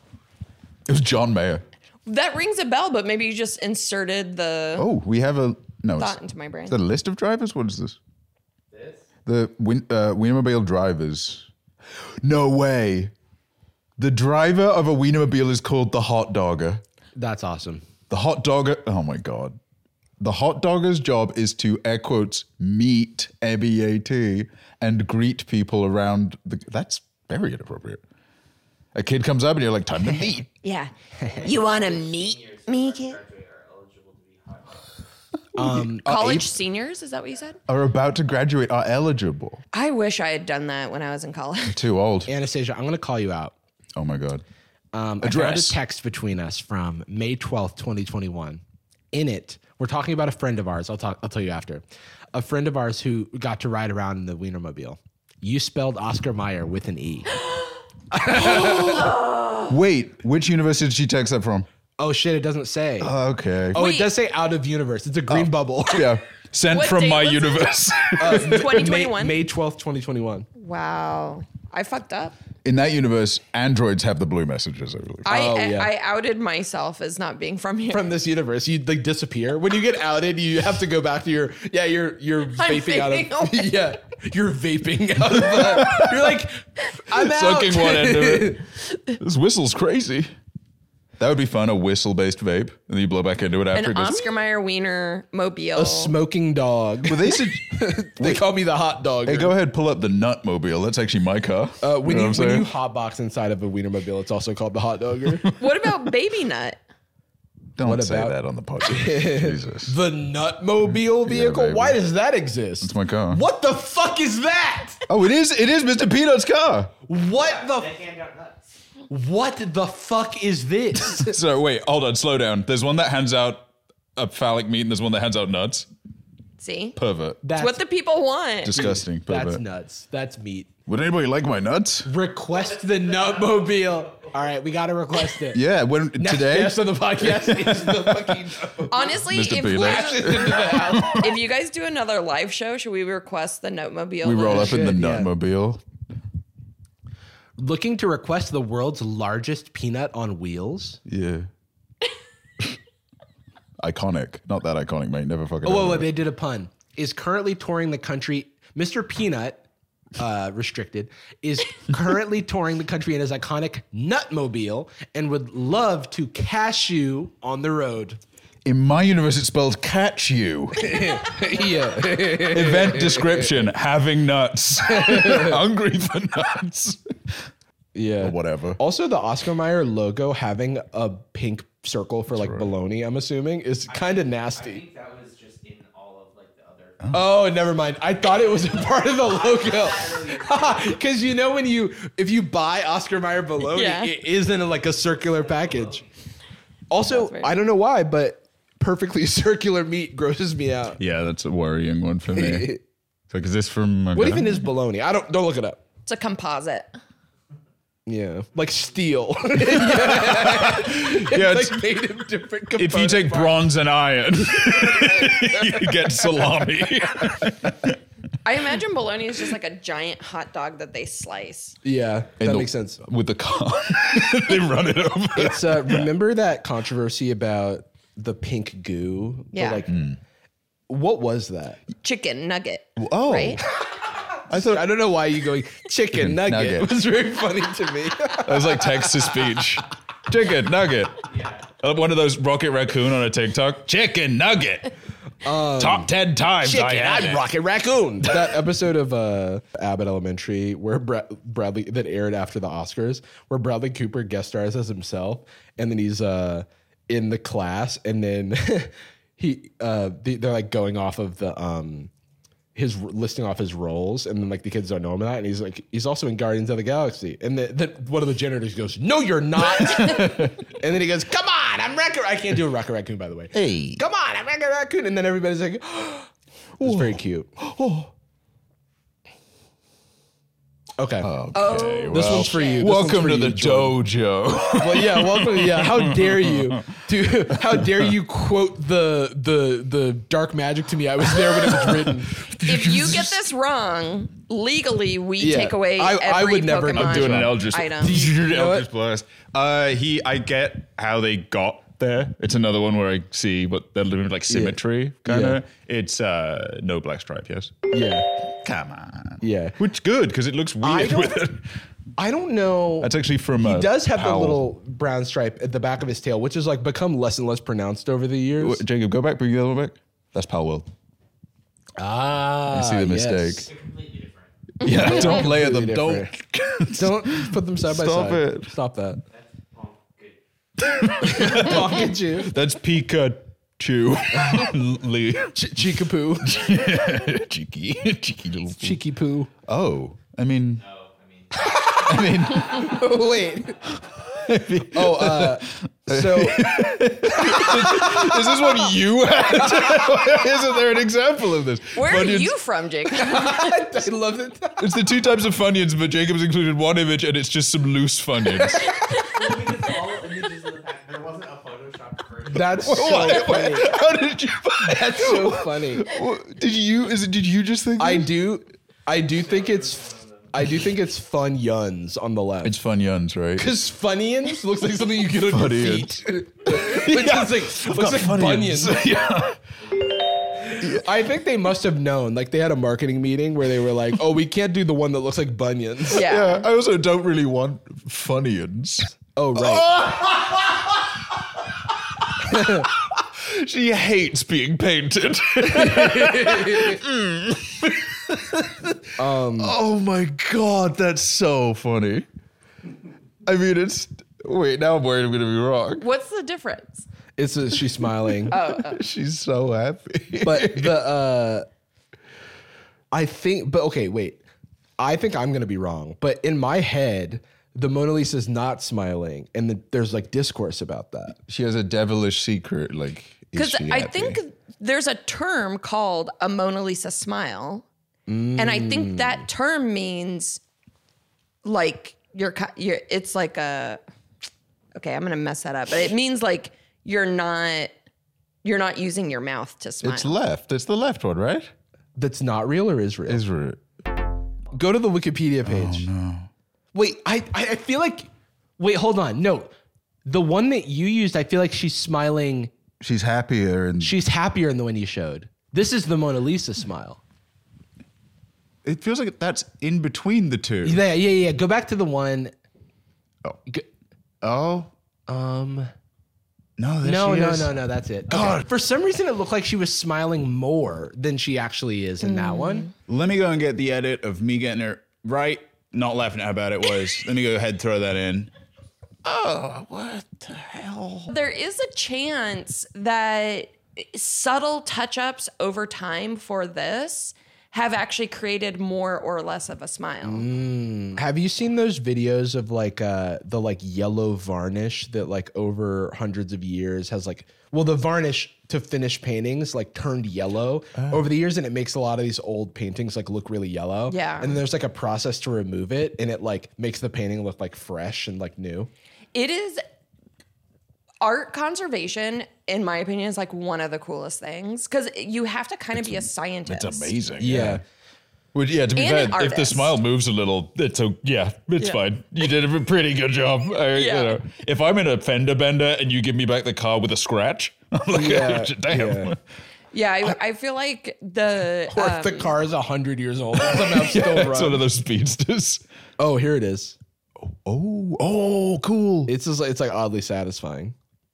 It was John Mayer. That rings a bell, but maybe you just inserted the Oh, we have a no. it's- thought into my brain. Is that a list of drivers? What is this? This? The Win, uh, Wienermobile drivers. No way. The driver of a Wienermobile is called the hot dogger. That's awesome. The hot dogger. Oh my god. The hot dogger's job is to air quotes meet M E A T and greet people around the. That's very inappropriate. A kid comes up and you're like, time to meet. Yeah. You want to meet me, kid? Graduate are eligible to be hot dogs. Um, College seniors? Is that what you said? Are about to graduate are eligible. I wish I had done that when I was in college. Too old. Anastasia, I'm going to call you out. Oh my god. Um, I found a Address. text between us from May twelfth, twenty twenty-one. in it, we're talking about a friend of ours. I'll talk. I'll tell you after. A friend of ours who got to ride around in the Wienermobile. You spelled Oscar Mayer with an E. Wait, which university did she text that from? Oh shit! It doesn't say. Okay. oh, Wait. it does say out of universe. It's a green bubble. Yeah. Sent What from date my was it? universe. twenty twenty-one. May twelfth, twenty twenty-one. Wow. I fucked up. In that universe, androids have the blue messages, I believe. I Oh, yeah. I outed myself as not being from here. From this universe, you like disappear. When you get outed, you have to go back to your yeah. You're you're vaping out vaping of away. yeah. You're vaping out of the. You're like I'm out. Sucking one end of it. This whistle's crazy. That would be fun, a whistle-based vape, and then you blow back into it after. An it goes, Oscar Mayer Wiener mobile. A smoking dog. Well, they said, They call me the hot dog. hey, go ahead, pull up the Nutmobile. That's actually my car. Uh, when know you, what I'm when you saying? hotbox inside of a Wienermobile, it's also called the hot dogger. What about Baby Nut? Don't what say about- that on the podcast. Jesus. The Nutmobile vehicle? baby. Why does that exist? It's my car. What the fuck is that? Oh, it is. It is Mister Peanut's car. What the They hand out nuts. what the fuck is this? So wait, hold on, slow down. There's one that hands out a phallic meat, and there's one that hands out nuts. See? Pervert. That's It's what the people want. Disgusting. that's Pervert. nuts. That's meat. Would anybody like my nuts? Request the Nutmobile. All right, we got to request it. Yeah. When Next today. guest on the podcast is the fucking Nutmobile. Honestly, Mister if, Peanut. we- Into the house. if you guys do another live show, should we request the Notmobile? We roll up in the Shit, yeah. Nutmobile. Looking to request the world's largest peanut on wheels. Yeah. Iconic. Not that iconic, mate. Never fucking. Oh, whoa, heard whoa, of it. they did a pun. Is currently touring the country. Mister Peanut, uh, restricted, is currently touring the country in his iconic Nutmobile and would love to cash you on the road. In my universe, it's spelled catch you. yeah. Event description: having nuts, hungry for nuts, Yeah. or whatever. Also, the Oscar Mayer logo having a pink circle for like baloney, I'm assuming, is kind of I nasty. think that was just in all of like the other. Oh, never mind. I thought it was a part of the logo. Because you know when you if you buy Oscar Mayer bologna, Yeah. it is in a, like a circular package. Also, That's weird. I don't know why, but perfectly circular meat grosses me out. Yeah, that's a worrying one for me. So, is this from? What even is bologna? I don't don't look it up. It's a composite. Yeah, like steel. Yeah, it's, like made of different. if you component take parts. bronze and iron, you get salami. I imagine bologna is just like a giant hot dog that they slice. yeah, In that the- makes sense. With the car, they run it over. It's uh, remember that controversy about the pink goo? The, Yeah. like, what was that? Chicken nugget. Oh, Right? I thought I don't know why you going chicken nugget. nugget. It was very funny to me. that was like text to speech. Chicken nugget. Uh, One of those Rocket Raccoon on a TikTok. Chicken nugget. Top ten times I Chicken, had I'm it. Rocket Raccoon. That episode of uh, Abbott Elementary where Bra- Bradley that aired after the Oscars, where Bradley Cooper guest stars as himself, and then he's uh, in the class, and then he uh, they, they're like going off of the um, his listing off his roles, and then like the kids don't know him that, and he's like he's also in Guardians of the Galaxy, and then then one of the janitors goes, "No, you're not," and then he goes, "Come on, I'm Rocket. I can't do a Rocket Raccoon, by the way. Hey. Come on, I'm Rocket Raccoon," and then everybody's like, "It's very cute." Okay. Okay, This well, one's for you. This Welcome one's to for the you, Jordan. dojo. Well, yeah, welcome. Yeah, how dare you? Dude, how dare you quote the the the dark magic to me? I was there when it was written. If you get this wrong, legally we Yeah, take away I- I every would never- Pokemon I'm doing an Eldritch. item. Doing an know Eldritch Blast. Uh, he, I get how they got there. It's another one where I see what they're doing, like symmetry, kind of. It's uh, no black stripe, yes. Yeah, Come on. yeah. Which good because it looks I weird don't- with it. I don't know. That's actually from. He uh, does have the Powell. little brown stripe at the back of his tail, which has like become less and less pronounced over the years. Wait, Jacob, go back, bring the other one back. That's Pal World. Ah, You see the yes. mistake. They're completely different. Yeah, don't layer them. Completely Don't. Don't put them side by Stop side. it. Stop that. That's punk. Good. Pikachu. That's Pikachu. Lee. Ch- Cheekapoo. Cheeky. Cheeky little. Cheeky poo. Oh, I mean, No, I mean, I mean, Oh, wait. oh, uh, So Is this what you had? Isn't there an example of this? Where are Funyuns- you from, Jacob? I love it. It's the two types of Funyuns, but Jacob's included one image and it's just some loose Funyuns. Well, because all images in the pack, there wasn't a Photoshop version. That's so What? funny. How did you buy That's so funny. Did you, is it, did you just think I this? do, I do think it's, I do think it's fun yuns on the left. It's Funyuns, right? Because Funyuns looks like something you get on your Funyuns. feet. Which Yeah. is like, looks like bunions. yeah. I think they must have known. Like they had a marketing meeting where they were like, "Oh, we can't do the one that looks like bunions." Yeah. Yeah, I also don't really want Funyuns. Oh, right. She hates being painted. um, oh my god, that's so funny. I mean, it's wait. Now I'm worried I'm going to be wrong. What's the difference? It's a, she's smiling. She's so happy. But the uh I think but okay, wait. I think I'm gonna be wrong. But in my head, the Mona Lisa's not smiling, and the, there's like discourse about that. She has a devilish secret. Like, Because I think there's a term called a Mona Lisa smile. And I think that term means like you're, ki- you're it's like a, okay, I'm going to mess that up, but it means like you're not, you're not using your mouth to smile. it's left. It's the left one, right? That's not real or is real. Israel. Go to the Wikipedia page. Oh no. Wait, I I I feel like wait, hold on. No. The one that you used, I feel like she's smiling. She's happier and She's happier than the one you showed. This is the Mona Lisa smile. it feels like that's in between the two. Yeah, yeah, yeah. Go back to the one. Oh. Go- Oh. um No, there No, she no, is. no, no, that's it. God. Okay. For some reason, it looked like she was smiling more than she actually is in that one. Let me go and get the edit of me getting her right, not laughing at how bad it was. Let me go ahead and throw that in. Oh, what the hell? There is a chance that subtle touch-ups over time for this have actually created more or less of a smile. Have you seen those videos of like uh the like yellow varnish that like over hundreds of years has like well the varnish to finish paintings like turned yellow over the years, and it makes a lot of these old paintings like look really yellow. Yeah. And then there's like a process to remove it, and it like makes the painting look like fresh and like new. It is art conservation, in my opinion, is like one of the coolest things because you have to kind of be a scientist. It's amazing. Yeah. Well, yeah, to be And an fair, if the artist. smile moves a little, it's a, yeah, it's Yeah. fine. You did a pretty good job. I, you Yeah. know, if I'm in a fender bender and you give me back the car with a scratch, I'm like, Yeah, damn. yeah. Yeah, I, I feel like the Or um, if the car is a hundred years old, and somehow still It's runs. one of those speedsters. Oh, here it is. Oh, oh, cool. It's just like, it's like oddly satisfying.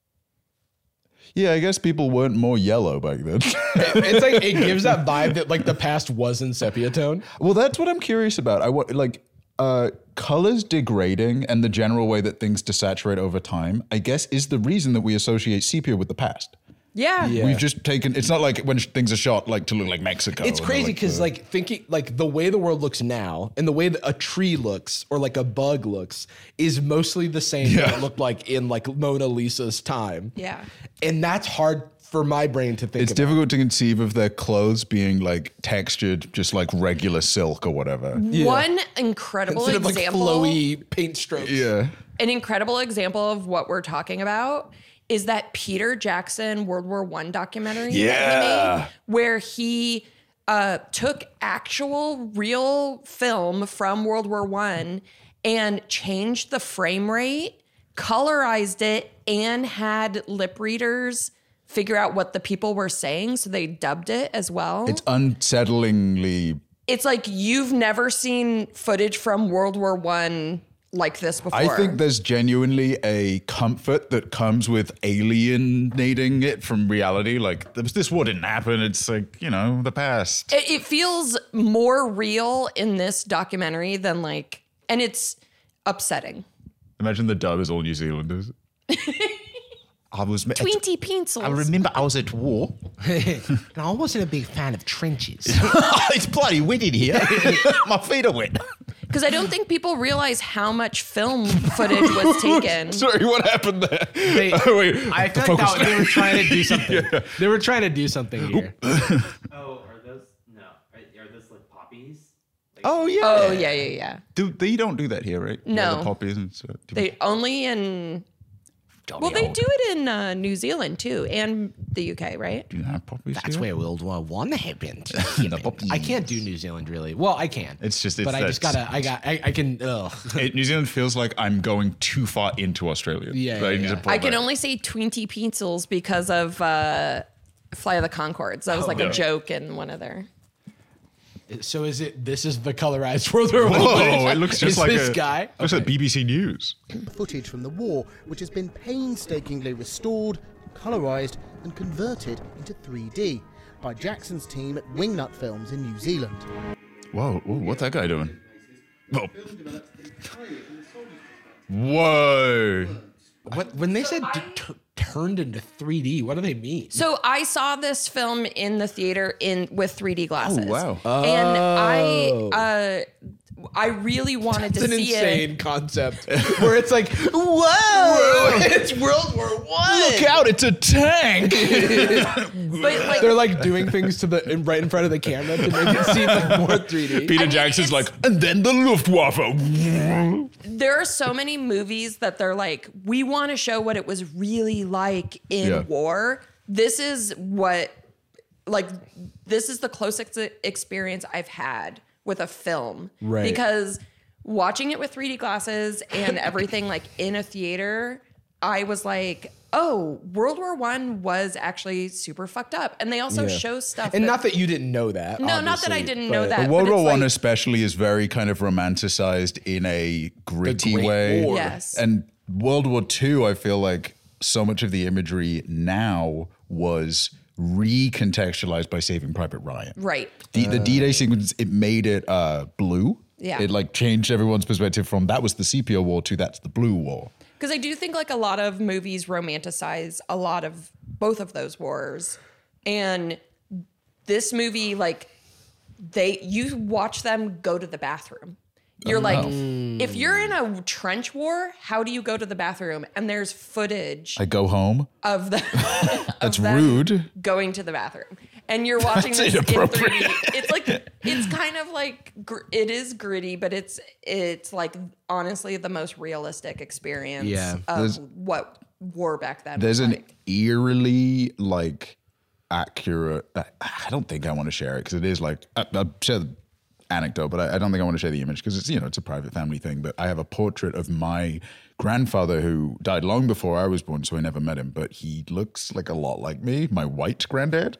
Yeah, I guess people weren't more yellow back then. It's like it gives that vibe that like the past was in sepia tone. Well, that's what I'm curious about. I want like uh, colors degrading and the general way that things desaturate over time, I guess, is the reason that we associate sepia with the past. yeah. Yeah. We've just taken. It's not like when sh- things are shot like to look like Mexico. It's and crazy like because the- like thinking like the way the world looks now and the way that a tree looks or like a bug looks is mostly the same Yeah. that it looked like in like Mona Lisa's time. Yeah. And that's hard for my brain to think It's about. difficult to conceive of their clothes being like textured, just like regular silk or whatever. One incredible Instead of like example. flowy paint strokes. Yeah. An incredible example of what we're talking about is that Peter Jackson World War One documentary that he Yeah. made, where he uh, took actual real film from World War One and changed the frame rate, colorized it, and had lip readers figure out what the people were saying, so they dubbed it as well. It's unsettlingly. It's like you've never seen footage from World War One like this before. I think there's genuinely a comfort that comes with alienating it from reality. Like, this, this wouldn't happen. It's like, you know, the past. It, it feels more real in this documentary than like, and it's upsetting. Imagine the dub is all New Zealanders. I was. Tweety pencils. I remember I was at war. And I wasn't a big fan of trenches. It's bloody wet in here. My feet are wet. Because I don't think people realize how much film footage was taken. Sorry, what happened there? They, Oh, wait, I the feel like focus- that, they were trying to do something. They were trying to do something here. Oh, are those no? Are, are those like poppies? Like, Oh yeah. Oh, yeah, yeah, yeah. Do they don't do that here, right? No. Yeah, the poppies and stuff. Do They only in... Well, they do it in uh, New Zealand, too, and the U K, right? do you have poppies That's here? where World War One happened. The poppies. I can't do New Zealand really. Well, I can. It's just- it's but I just that- gotta. I got. I, I can. Ugh. It- New Zealand feels like I'm going too far into Australia. Yeah, I yeah, need yeah. to pull I can back. only say Twinty Pencils because of uh, Fly of the Conchords. That was like yeah. a joke in one of their... So is it? This is the colorized World War One. Whoa! footage? It looks just Is like this a guy. Looks like B B C News. Footage from the war, which has been painstakingly restored, colorised and converted into three D by Jackson's team at Wingnut Films in New Zealand. Whoa! Ooh, what's that guy doing? Whoa! Whoa! What when they said d- t- turned into three D? What do they mean? So I saw this film in the theater in with three D glasses. wow. And I uh, I really wanted It's to an see insane it. concept where it's like, whoa, it's World War One. Look out! It's a tank. But like They're like doing things to the in, right in front of the camera to make it seem like more three D. Peter mean, Jackson's it's- like, and then the Luftwaffe. there are so many movies that they're like, we want to show what it was really like in Yeah. war. This is what, like, this is the closest experience I've had with a film. Right. Because watching it with three D glasses and everything, like, in a theater, I was like, oh, World War One was actually super fucked up. And they also Yeah. show stuff. And that- not that you didn't know that. No, not that I obviously, didn't know but- that. But World but War it's One like- especially is very kind of romanticized in a gritty Great way. War. Yes. And World War Two, I feel like so much of the imagery now was recontextualized by Saving Private Ryan. Right. The, the D-Day sequence, it made it uh, blue. Yeah. It like changed everyone's perspective from that was the sepia war to that's the blue war. Because I do think like a lot of movies romanticize a lot of both of those wars. And this movie, like, they you watch them go to the bathroom. You're like, if you're in a trench war, how do you go to the bathroom? And there's footage I go home. of the That's of them rude. going to the bathroom, and you're watching That's this in three D. inappropriate. It's like it's kind of like gr- it is gritty, but it's it's like honestly the most realistic experience Yeah. of There's- what war back then. There's was an like. eerily like accurate. I, I don't think I want to share it because it is like I, I'll share the anecdote, but I, I don't think I want to share the image because it's you know it's a private family thing. But I have a portrait of my grandfather who died long before I was born, so I never met him. But he looks like a lot like me, my white granddad.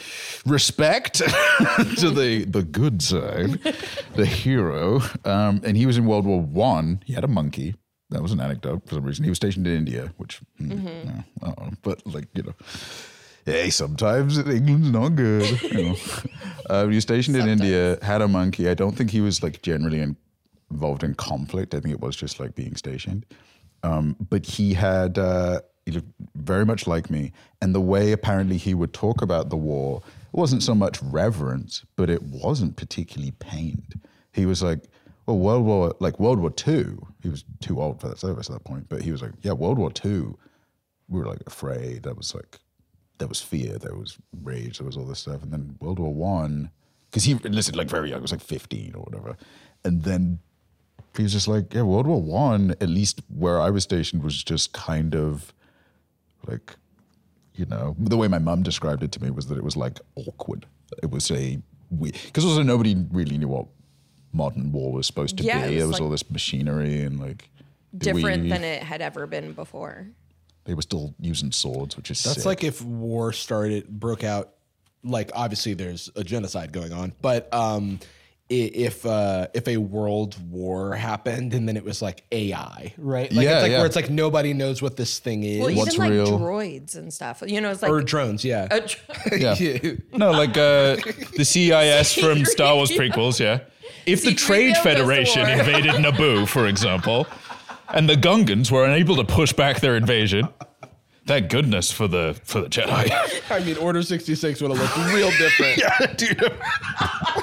Respect to the the good side, the hero. Um, and he was in World War One. He had a monkey. That was an anecdote for some reason. He was stationed in India, which, mm, yeah, uh-oh. But like, you know, hey, sometimes England's not good. You know, uh, he was stationed in India, had a monkey. I don't think he was like generally in, involved in conflict. I think it was just like being stationed. Um, but he had, uh, he looked very much like me. And the way apparently he would talk about the war wasn't so much reverence, but it wasn't particularly pained. He was like, well, World War, like World War Two, he was too old for that service at that point, but he was like, yeah, World War Two, we were like afraid. That was like, there was fear, there was rage, there was all this stuff. And then World War One, because he enlisted like very young, it was like fifteen or whatever. And then he was just like, yeah, World War One, at least where I was stationed, was just kind of like, you know, the way my mum described it to me was that it was like awkward. It was a weird, because also nobody really knew what modern war was supposed to Yeah, it be. was There was like all this machinery and like different we, than it had ever been before. They were still using swords, which is That's sick. like if war started, broke out. Like obviously there's a genocide going on, but um, i- if uh, if a world war happened and then it was like A I, right? Like Yeah, it's like yeah. where it's like nobody knows what this thing is. Well, What's even like real? droids and stuff. You know, it's like or drones, yeah. a dr- Yeah. No, like uh, the C I S from Star Wars prequels, yeah. If the C three Trade P O goes to Federation war. invaded Naboo, for example, and the Gungans were unable to push back their invasion, thank goodness for the for the Jedi. I mean, Order sixty-six would have looked real different. Yeah, dude.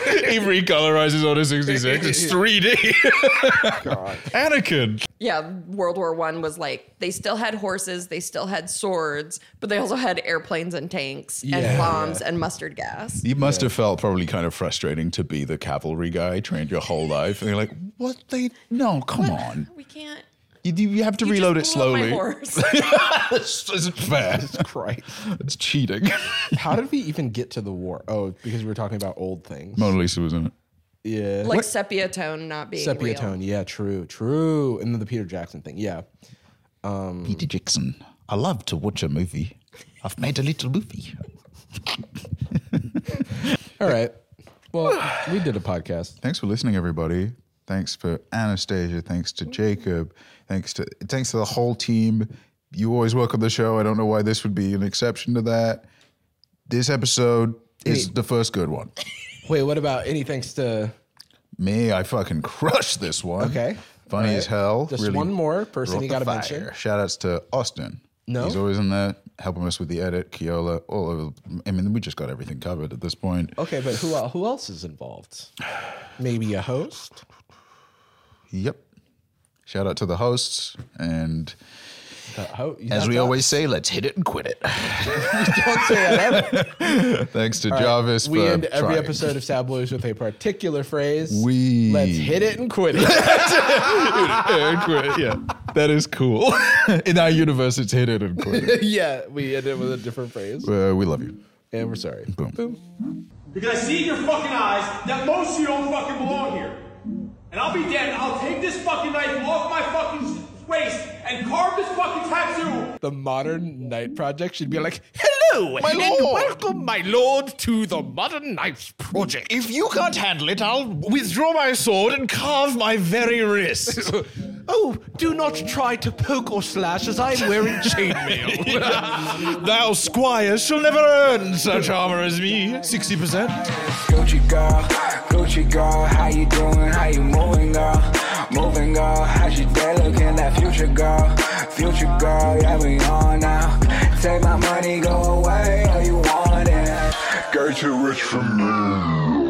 he recolorizes on a sixty-six. It's three D. God. Anakin. Yeah, World War One was like, they still had horses, they still had swords, but they also had airplanes and tanks Yeah, and bombs yeah. and mustard gas. You must have felt probably kind of frustrating to be the cavalry guy trained your whole life. And you're like, what? They, no, come on. We can't. You, you have to You reload it just blew up my slowly. horse. This isn't fair. Christ. It's cheating. How did we even get to the war? Oh, because we were talking about old things. Mona Lisa was in it. Yeah. Like sepia tone not being Sepia real. tone. Yeah, true, true. And then the Peter Jackson thing. Yeah. Peter Jackson. I love to watch a movie. I've made a little movie. All right. Well, we did a podcast. Thanks for listening, everybody. Thanks for Anastasia. Thanks to Jacob. Thanks to thanks to the whole team. You always welcome the show. I don't know why this would be an exception to that. This episode is Wait. the first good one. Wait, what about any thanks to... Me, I fucking crushed this one. Okay. Funny All right. as hell. Just Really one more person brought you the got to fire. mention. Shout outs to Austin. No? He's always in there helping us with the edit. Keola, all over. I mean, we just got everything covered at this point. Okay, but who el- who else is involved? Maybe a host? Yep. Shout out to the hosts. And The ho- as that's we us. always say, let's hit it and quit it. Don't say that ever. Thanks to Jarvis We for end every trying. episode of Sad Blues with a particular phrase. We Let's hit it and quit it. and quit. Yeah, that is cool. In our universe, it's hit it and quit it. Yeah, we end it with a different phrase. Uh, we love you. And we're sorry. Boom. Because I see in your fucking eyes that most of you don't fucking belong here. And I'll be damned, I'll take this fucking knife off my fucking waist and carve this fucking tattoo. The Modern Night Project should be like, hello, My and lord." welcome, my lord, to the Modern Night Project. If you can't handle it, I'll withdraw my sword and carve my very wrist. Oh, do not try to poke or slash as I'm wearing chainmail. Thou squire shall never earn such armor as me. sixty percent. Gucci girl, Gucci girl, how you doing? How you moving, girl? Moving, girl. How's your day looking? That future girl, future girl, yeah, we on now. Take my money, go away, all you want it. Get you rich from me.